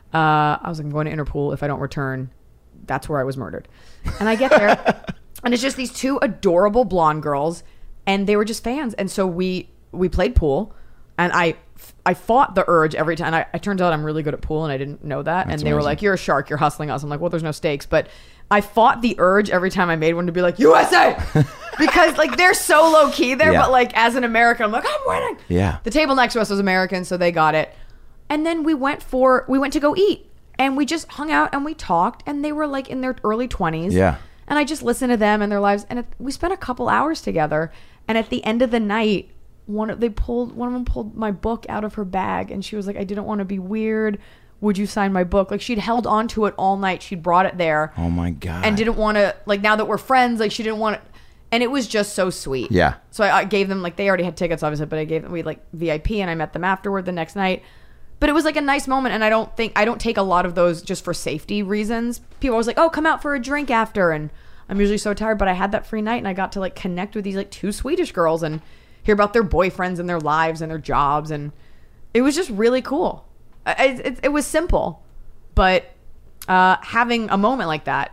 Uh, I was like, I'm going to Interpool. If I don't return, that's where I was murdered. And I get there and it's just these two adorable blonde girls and they were just fans. And so we, we played pool and I, I fought the urge every time. I, it turns out I'm really good at pool and I didn't know that. That's and they were amazing. like, you're a shark. You're hustling us. I'm like, well, there's no stakes. But I fought the urge every time I made one to be like, U S A! Because like they're so low key there. Yeah. But like as an American, I'm like, I'm winning. Yeah. The table next to us was American, so they got it. And then we went for, we went to go eat. And we just hung out and we talked. And they were like in their early twenties. Yeah. And I just listened to them and their lives. And it, we spent a couple hours together. And at the end of the night, one of they pulled one of them pulled my book out of her bag and she was like, I didn't want to be weird, would you sign my book? Like she'd held on to it all night. She'd brought it there. Oh my God. And didn't want to, like, now that we're friends, like she didn't want to, and it was just so sweet. Yeah. So I, I gave them, like, they already had tickets obviously, but I gave them, we had, like V I P and I met them afterward the next night. But it was like a nice moment. And I don't think I don't take a lot of those just for safety reasons. People always like, oh, come out for a drink after, and I'm usually so tired, but I had that free night and I got to like connect with these like two Swedish girls and hear about their boyfriends and their lives and their jobs, and it was just really cool. It, it, it was simple, but uh, having a moment like that,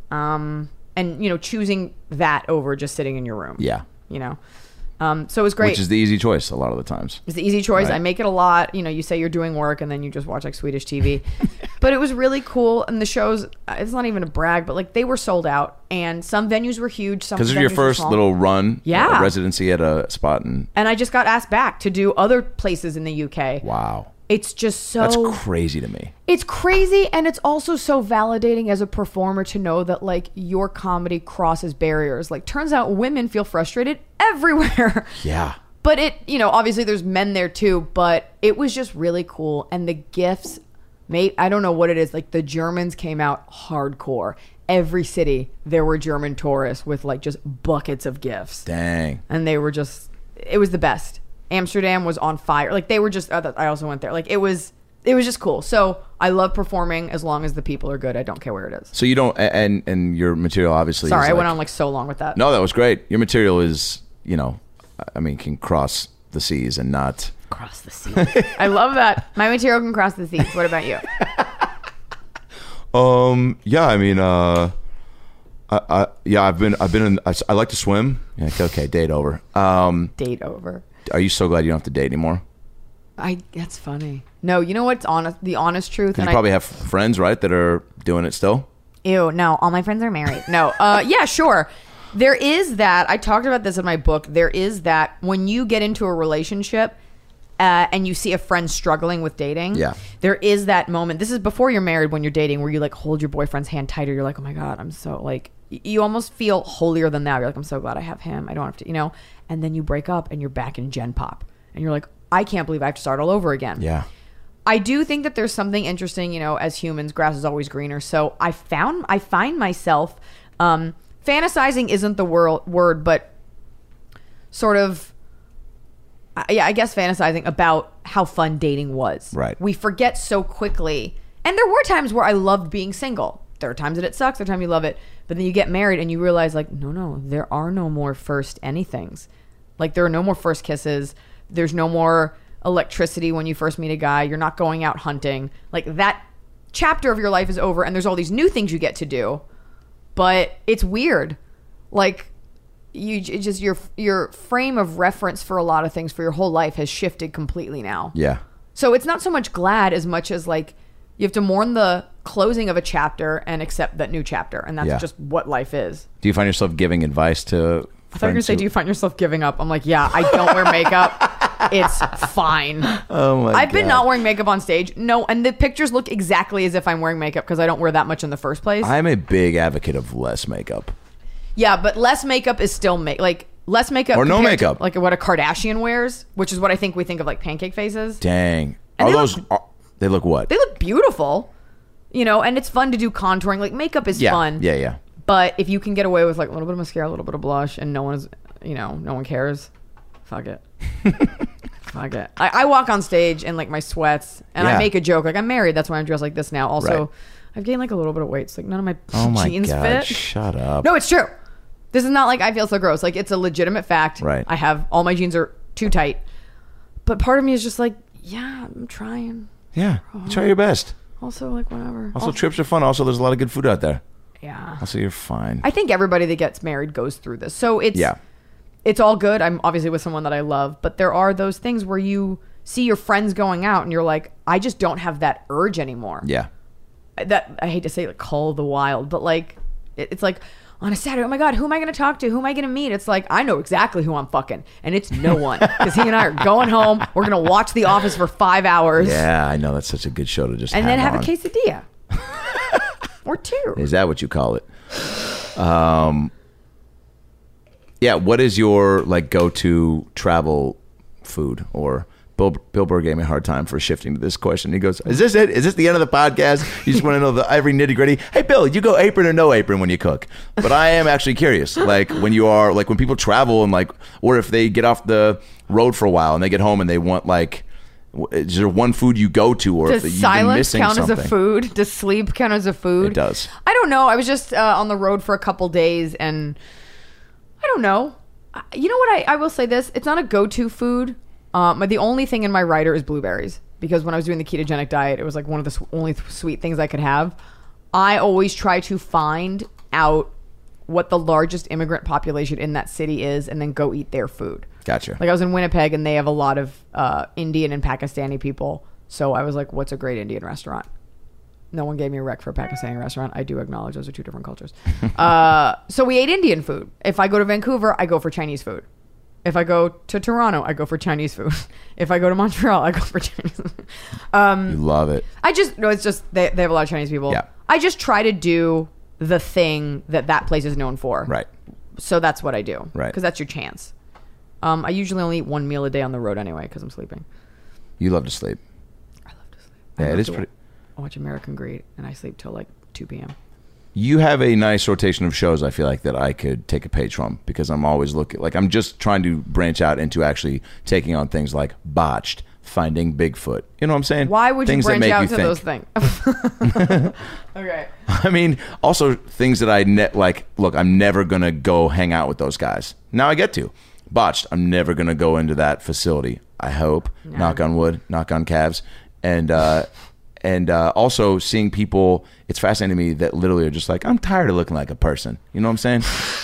um, and you know, choosing that over just sitting in your room. Yeah. You know, um, so it was great. Which is the easy choice a lot of the times. It's the easy choice. Right. I make it a lot. You know, you say you're doing work and then you just watch like Swedish T V. But it was really cool. And the shows, it's not even a brag, but like they were sold out. And some venues were huge. Some Because of venues your were first small. little run, Yeah. a residency at a spot in. And I just got asked back to do other places in the U K. Wow. It's just so... That's crazy to me. It's crazy, and it's also so validating as a performer to know that like your comedy crosses barriers. Like, turns out women feel frustrated everywhere. Yeah. But it, you know, obviously there's men there too, but it was just really cool. And the gifts, mate, I don't know what it is. Like the Germans came out hardcore. Every city, there were German tourists with like just buckets of gifts. Dang. And they were just, it was the best. Amsterdam was on fire. Like they were just, I also went there. Like it was, it was just cool. So I love performing as long as the people are good. I don't care where it is. So you don't, and and your material obviously Sorry, is I like, went on like so long with that. No, that was great. Your material is, you know, I mean, can cross the seas and not... Cross the seas. I love that. My material can cross the seas. What about you? Um. Yeah. I mean. Uh. I. I yeah. I've been. I've been in. I, I like to swim. Yeah, okay, okay. Date over. Um. Date over. Are you so glad you don't have to date anymore? I. That's funny. No, you know what's honest? The honest truth. Because And you probably I, have friends, right, that are doing it still. Ew. No, all my friends are married. No. Uh. Yeah. Sure. There is that. I talked about this in my book. There is that when you get into a relationship. Uh, and you see a friend struggling with dating. Yeah. There is that moment. This is before you're married when you're dating where you like hold your boyfriend's hand tighter. You're like, oh my God, I'm so like, y- you almost feel holier than thou. You're like, I'm so glad I have him. I don't have to, you know, and then you break up and you're back in Gen Pop and you're like, I can't believe I have to start all over again. Yeah. I do think that there's something interesting, you know, as humans, grass is always greener. So I found, I find myself, um, fantasizing isn't the wor- word, but sort of, yeah, I guess fantasizing about how fun dating was. Right. We forget so quickly. And there were times where I loved being single. There are times that it sucks. There are times you love it. But then you get married and you realize, like, no, no, there are no more first anythings. Like, there are no more first kisses. There's no more electricity when you first meet a guy. You're not going out hunting. Like, that chapter of your life is over and there's all these new things you get to do. But it's weird. Like, you it just your your frame of reference for a lot of things for your whole life has shifted completely now. Yeah. So it's not so much glad as much as like you have to mourn the closing of a chapter and accept that new chapter, and that's Yeah. just what life is. Do you find yourself giving advice to I thought you were gonna say, do you find yourself giving up? I'm like, yeah, I don't wear makeup. It's fine. Oh my I've God. been not wearing makeup on stage. No, and the pictures look exactly as if I'm wearing makeup because I don't wear that much in the first place. I'm a big advocate of less makeup. Yeah, but less makeup is still make like less makeup Or no compared to, makeup. like what a Kardashian wears, which is what I think we think of like pancake faces. Dang. And Are they those? look- are- they look what? They look beautiful, you know, and it's fun to do contouring. Like makeup is yeah. fun. Yeah, yeah. But if you can get away with like a little bit of mascara, a little bit of blush, and no one's, you know, no one cares, fuck it. Fuck it. I, I walk on stage in like my sweats, and Yeah. I make a joke. Like I'm married, that's why I'm dressed like this now. Also, Right. I've gained like a little bit of weight. It's like none of my, Oh my jeans God! fit. Shut up. No, it's true. This is not like I feel so gross. Like it's a legitimate fact. Right. I have all my jeans are too tight, but part of me is just like, yeah, I'm trying. Yeah. Try your best. Also, like whatever. Also, trips are fun. Also, there's a lot of good food out there. yeah. Also, you're fine. I think everybody that gets married goes through this. So it's Yeah. it's all good. I'm obviously with someone that I love, but there are those things where you see your friends going out and you're like, I just don't have that urge anymore. Yeah. That I hate to say like call the wild, but like it, it's like on a Saturday, oh my God, who am I going to talk to? Who am I going to meet? It's like, I know exactly who I'm fucking, and it's no one. Because he and I are going home. We're going to watch The Office for five hours. Yeah, I know. That's such a good show to just And have then have on. a quesadilla. Or two. Is that what you call it? Um, yeah. What is your like go-to travel food? Or Bill, Bill Burr gave me a hard time for shifting to this question. He goes, "Is this it? Is this the end of the podcast? You just want to know the every nitty gritty? Hey, Bill, you go apron or no apron when you cook?" But I am actually curious. Like when you are like when people travel and like, or if they get off the road for a while and they get home and they want like. Is there one food you go to, or Does if you've been silence missing count something? as a food? Does sleep count as a food? It does. I don't know. I was just uh, on the road for a couple days, and I don't know. I- You know what? I, I will say this: it's not a go-to food. Um, but the only thing in my rider is blueberries, because when I was doing the ketogenic diet, it was like one of the s- only th- sweet things I could have. I always try to find out what the largest immigrant population in that city is, and then go eat their food. Gotcha. Like I was in Winnipeg, and they have a lot of uh, Indian and Pakistani people. So I was like, "What's a great Indian restaurant?" No one gave me a rec for a Pakistani restaurant. I do acknowledge those are two different cultures. uh, so we ate Indian food. If I go to Vancouver, I go for Chinese food. If I go to Toronto, I go for Chinese food. If I go to Montreal, I go for Chinese food. Um, You love it. I just no, it's just they they have a lot of Chinese people. Yeah. I just try to do the thing that that place is known for. Right. So that's what I do. Right. Because that's your chance. Um, I usually only eat one meal a day on the road anyway because I'm sleeping. You love to sleep. I love to sleep. Yeah, I it love is to pretty. wa- watch American Greed, and I sleep till like two p.m. You have a nice rotation of shows. I feel like that I could take a page from, because I'm always looking. Like I'm just trying to branch out into actually taking on things like Botched, Finding Bigfoot. You know what I'm saying? Why would things you that branch make out you to think. those things? Okay. I mean, also things that I ne- like. Look, I'm never gonna go hang out with those guys. Now I get to Botched. I'm never gonna go into that facility. I hope. No. Knock on wood. Knock on calves. And uh, and uh, also seeing people. It's fascinating to me that literally are just like, I'm tired of looking like a person. You know what I'm saying?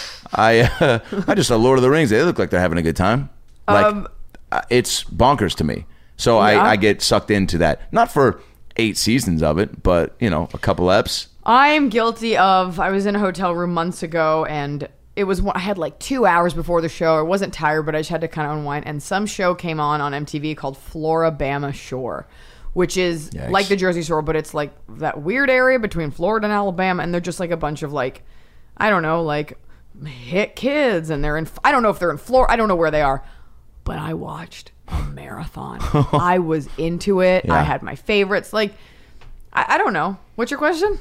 I uh, I just saw Lord of the Rings. They look like they're having a good time. Like Um, uh, it's bonkers to me. So Yeah. I, I get sucked into that. Not for eight seasons of it, but you know, a couple eps. I'm guilty of. I was in a hotel room months ago, and it was. I had like two hours before the show. I wasn't tired, but I just had to kind of unwind. And some show came on on M T V called Floribama Shore, which is Yikes. like the Jersey Shore, but it's like that weird area between Florida and Alabama, and they're just like a bunch of like, I don't know, like hit kids, and they're in. I don't know if they're in Florida. I don't know where they are, but I watched a marathon. I was into it. Yeah. I had my favorites. Like, I, I don't know. What's your question?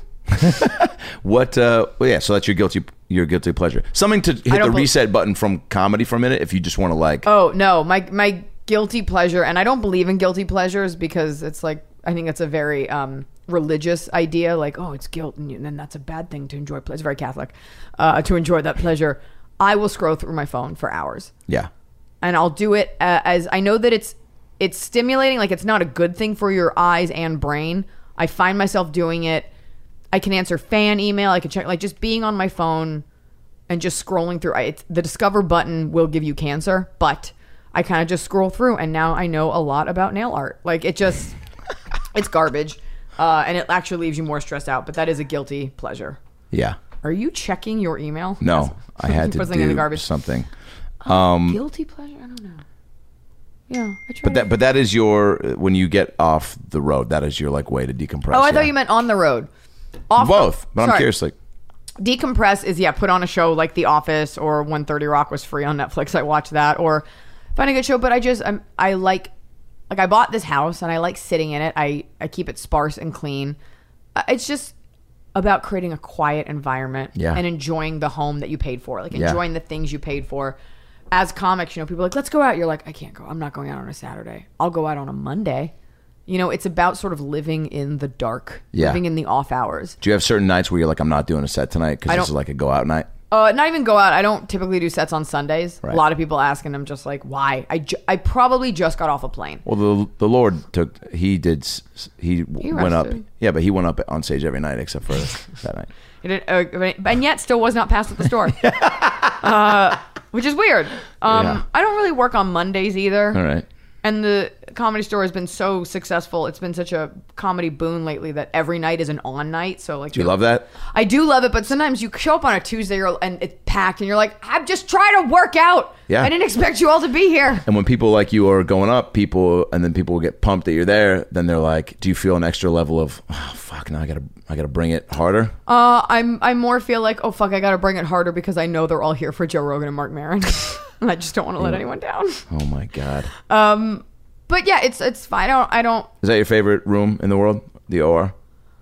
What? Uh, well, yeah. So that's your guilty, your guilty pleasure. Something to hit the don't bel- reset button from comedy for a minute, if you just want to like. Oh no, my my guilty pleasure, and I don't believe in guilty pleasures because it's like I think it's a very um, religious idea. Like, oh, it's guilt, and, you- and then that's a bad thing to enjoy. It's very Catholic uh, to enjoy that pleasure. I will scroll through my phone for hours, Yeah. and I'll do it uh, as I know that it's it's stimulating. Like it's not a good thing for your eyes and brain. I find myself doing it. I can answer fan email. I can check, like just being on my phone and just scrolling through. I, it's, the discover button will give you cancer, but I kind of just scroll through, and now I know a lot about nail art. Like it just, it's garbage, uh, and it actually leaves you more stressed out. But that is a guilty pleasure. Yeah. Are you checking your email? No, I had to Put something in the do garbage. something. Um, Guilty pleasure? I don't know. Yeah, I tried. But that, but that is your when you get off the road. That is your like way to decompress. oh, I yeah. thought you meant on the road. Off both. But I'm sorry. curious, like, Decompress is yeah, put on a show like The Office or one thirty Rock was free on Netflix. I watch that or find a good show. But I just I'm, I like like I bought this house and I like sitting in it. I I keep it sparse and clean. Uh, It's just about creating a quiet environment Yeah. and enjoying the home that you paid for, like Yeah. enjoying the things you paid for. As comics, you know, people are like, let's go out. You're like, I can't go. I'm not going out on a Saturday. I'll go out on a Monday. You know, it's about sort of living in the dark, Yeah. living in the off hours. do you have certain nights where you're like, I'm not doing a set tonight because I this is don't- like a go out night? Uh, not even go out. I don't typically do sets on Sundays. Right. A lot of people ask, and I'm just like, why? I, ju- I probably just got off a plane. Well, the the Lord took he did s- he, He went up. rested. Yeah, but he went up on stage every night except for that night. It did, uh, and yet still was not passed at the store, uh, which is weird. Um, Yeah. I don't really work on Mondays either. All right. And the Comedy Store has been so successful. It's been such a comedy boon lately that every night is an on night. So like, Do you love that? I do love it, but sometimes you show up on a Tuesday or- and it's packed, and you're like, I'm just trying to work out. Yeah. I didn't expect you all to be here. And when people like you are going up, people and then people get pumped that you're there. Then they're like, "Do you feel an extra level of oh, fuck? Now I gotta I gotta bring it harder." Uh, I'm I more feel like, oh fuck, I gotta bring it harder because I know they're all here for Joe Rogan and Mark Maron, and I just don't want to let anyone down. Oh my god. Um, but yeah, it's it's fine. I don't I don't. Is that your favorite room in the world? The O R?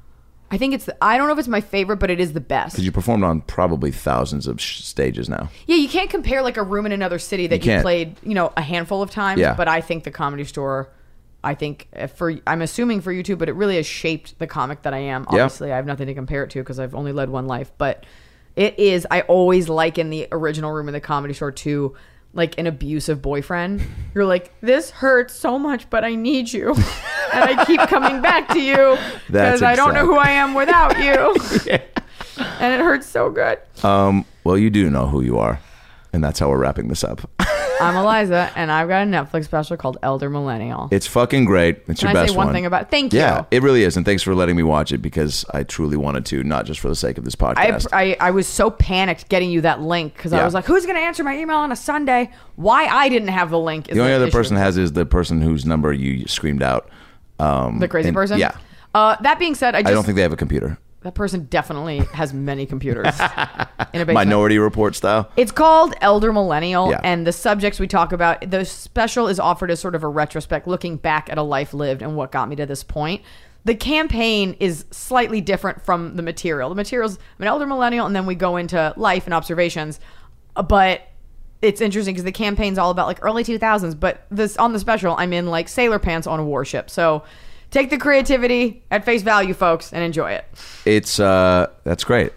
I think it's. I don't know if it's my favorite, but it is the best. Because you performed on probably thousands of sh- stages now. Yeah, you can't compare like a room in another city that You you, can't. played, you know, a handful of times. Yeah. But I think the Comedy Store, I think uh, for I'm assuming for you too, but it really has shaped the comic that I am. Yeah. Obviously, I have nothing to compare it to because I've only led one life, but it is. I always liken the original room in the Comedy Store to like an abusive boyfriend. You're like, this hurts so much, but I need you, and I keep coming back to you That's because I don't know exact- who I am without you. And it hurts so good. Um, well, you do know who you are, and that's how we're wrapping this up. I'm Eliza, and I've got a Netflix special called Elder Millennial. It's fucking great. It's Can your I best say one one. thing about? Thank you. Yeah, it really is, and thanks for letting me watch it because I truly wanted to, not just for the sake of this I, podcast. I I was so panicked getting you that link because I Yeah. was like, who's going to answer my email on a Sunday? Why I didn't have the link is the only other issue. person has is the person whose number you screamed out. Um, The crazy and- person? Yeah, Uh, that being said, I just I don't think they have a computer. that person definitely has many computers in a basement. Minority Report style. It's called Elder Millennial, Yeah. and the subjects we talk about, the special is offered as sort of a retrospect, looking back at a life lived and what got me to this point. The campaign is slightly different from the material. The material's I'm an elder millennial, and then we go into life and observations. Uh, But it's interesting because the campaign's all about like early two thousands, but this on the special, I'm in like sailor pants on a warship. So take the creativity at face value, folks, and enjoy it. It's uh, that's great.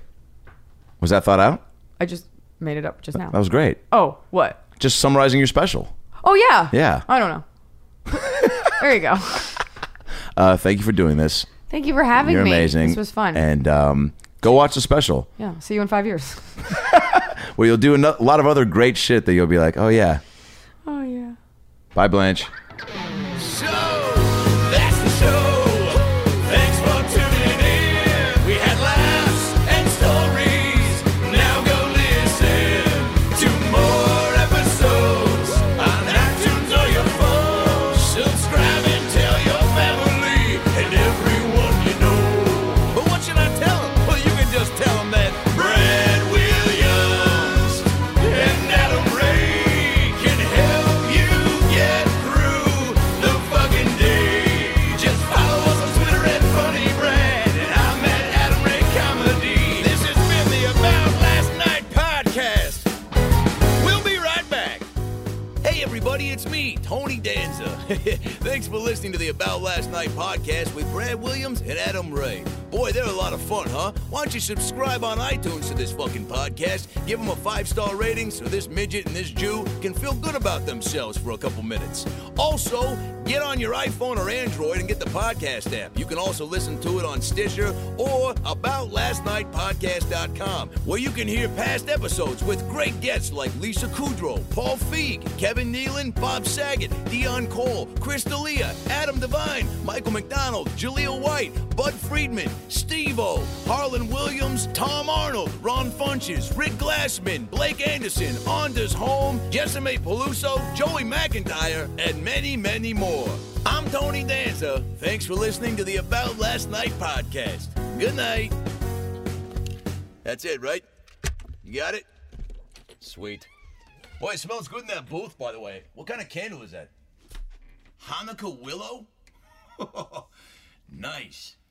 Was that thought out? I just made it up just now. That was great. Oh, what? Just summarizing your special. Oh, yeah. Yeah. I don't know. There you go. Uh, thank you for doing this. Thank you for having You're me. amazing. This was fun. And um, go watch the special, yeah. See you in five years. where you'll do a no- lot of other great shit that you'll be like, oh yeah. Oh, yeah. Bye, Blanche. So, that's the show. Thanks for tuning in. We had laughs and stories. Now go listen to more episodes on iTunes or your phone. Subscribe and tell your family and everyone you know. But what should I tell them? Well, you can just tell them that Brad Williams and Adam Ray can help you get through the fucking day. Just follow us on Twitter at Funny Brad, and I'm at Adam Ray Comedy. This has been the About Last Night podcast. We'll be right back. Hey everybody, it's me, Tony Danza. Thanks for listening to the About Last Night podcast with Brad Williams and Adam Ray. Boy, they're a lot of fun, huh? Why don't you subscribe on iTunes to this fucking podcast? Give them a five-star rating so this midget and this Jew can feel good about themselves for a couple minutes. Also, Get on your iPhone or Android and get the podcast app. You can also listen to it on Stitcher or about last night podcast dot com, where you can hear past episodes with great guests like Lisa Kudrow, Paul Feig, Kevin Nealon, Bob Saget, Dion Cole, Chris D'Elia, Adam Devine, Michael McDonald, Jaleel White, Bud Friedman, Steve-O, Harlan Williams, Tom Arnold, Ron Funches, Rick Glassman, Blake Anderson, Anders Holm, Jessime Peluso, Joey McIntyre, and many, many more. I'm Tony Danza. Thanks for listening to the About Last Night podcast. Good night. That's it, right? You got it? Sweet. Boy, it smells good in that booth, by the way. What kind of candle is that? Hanukkah willow? Nice.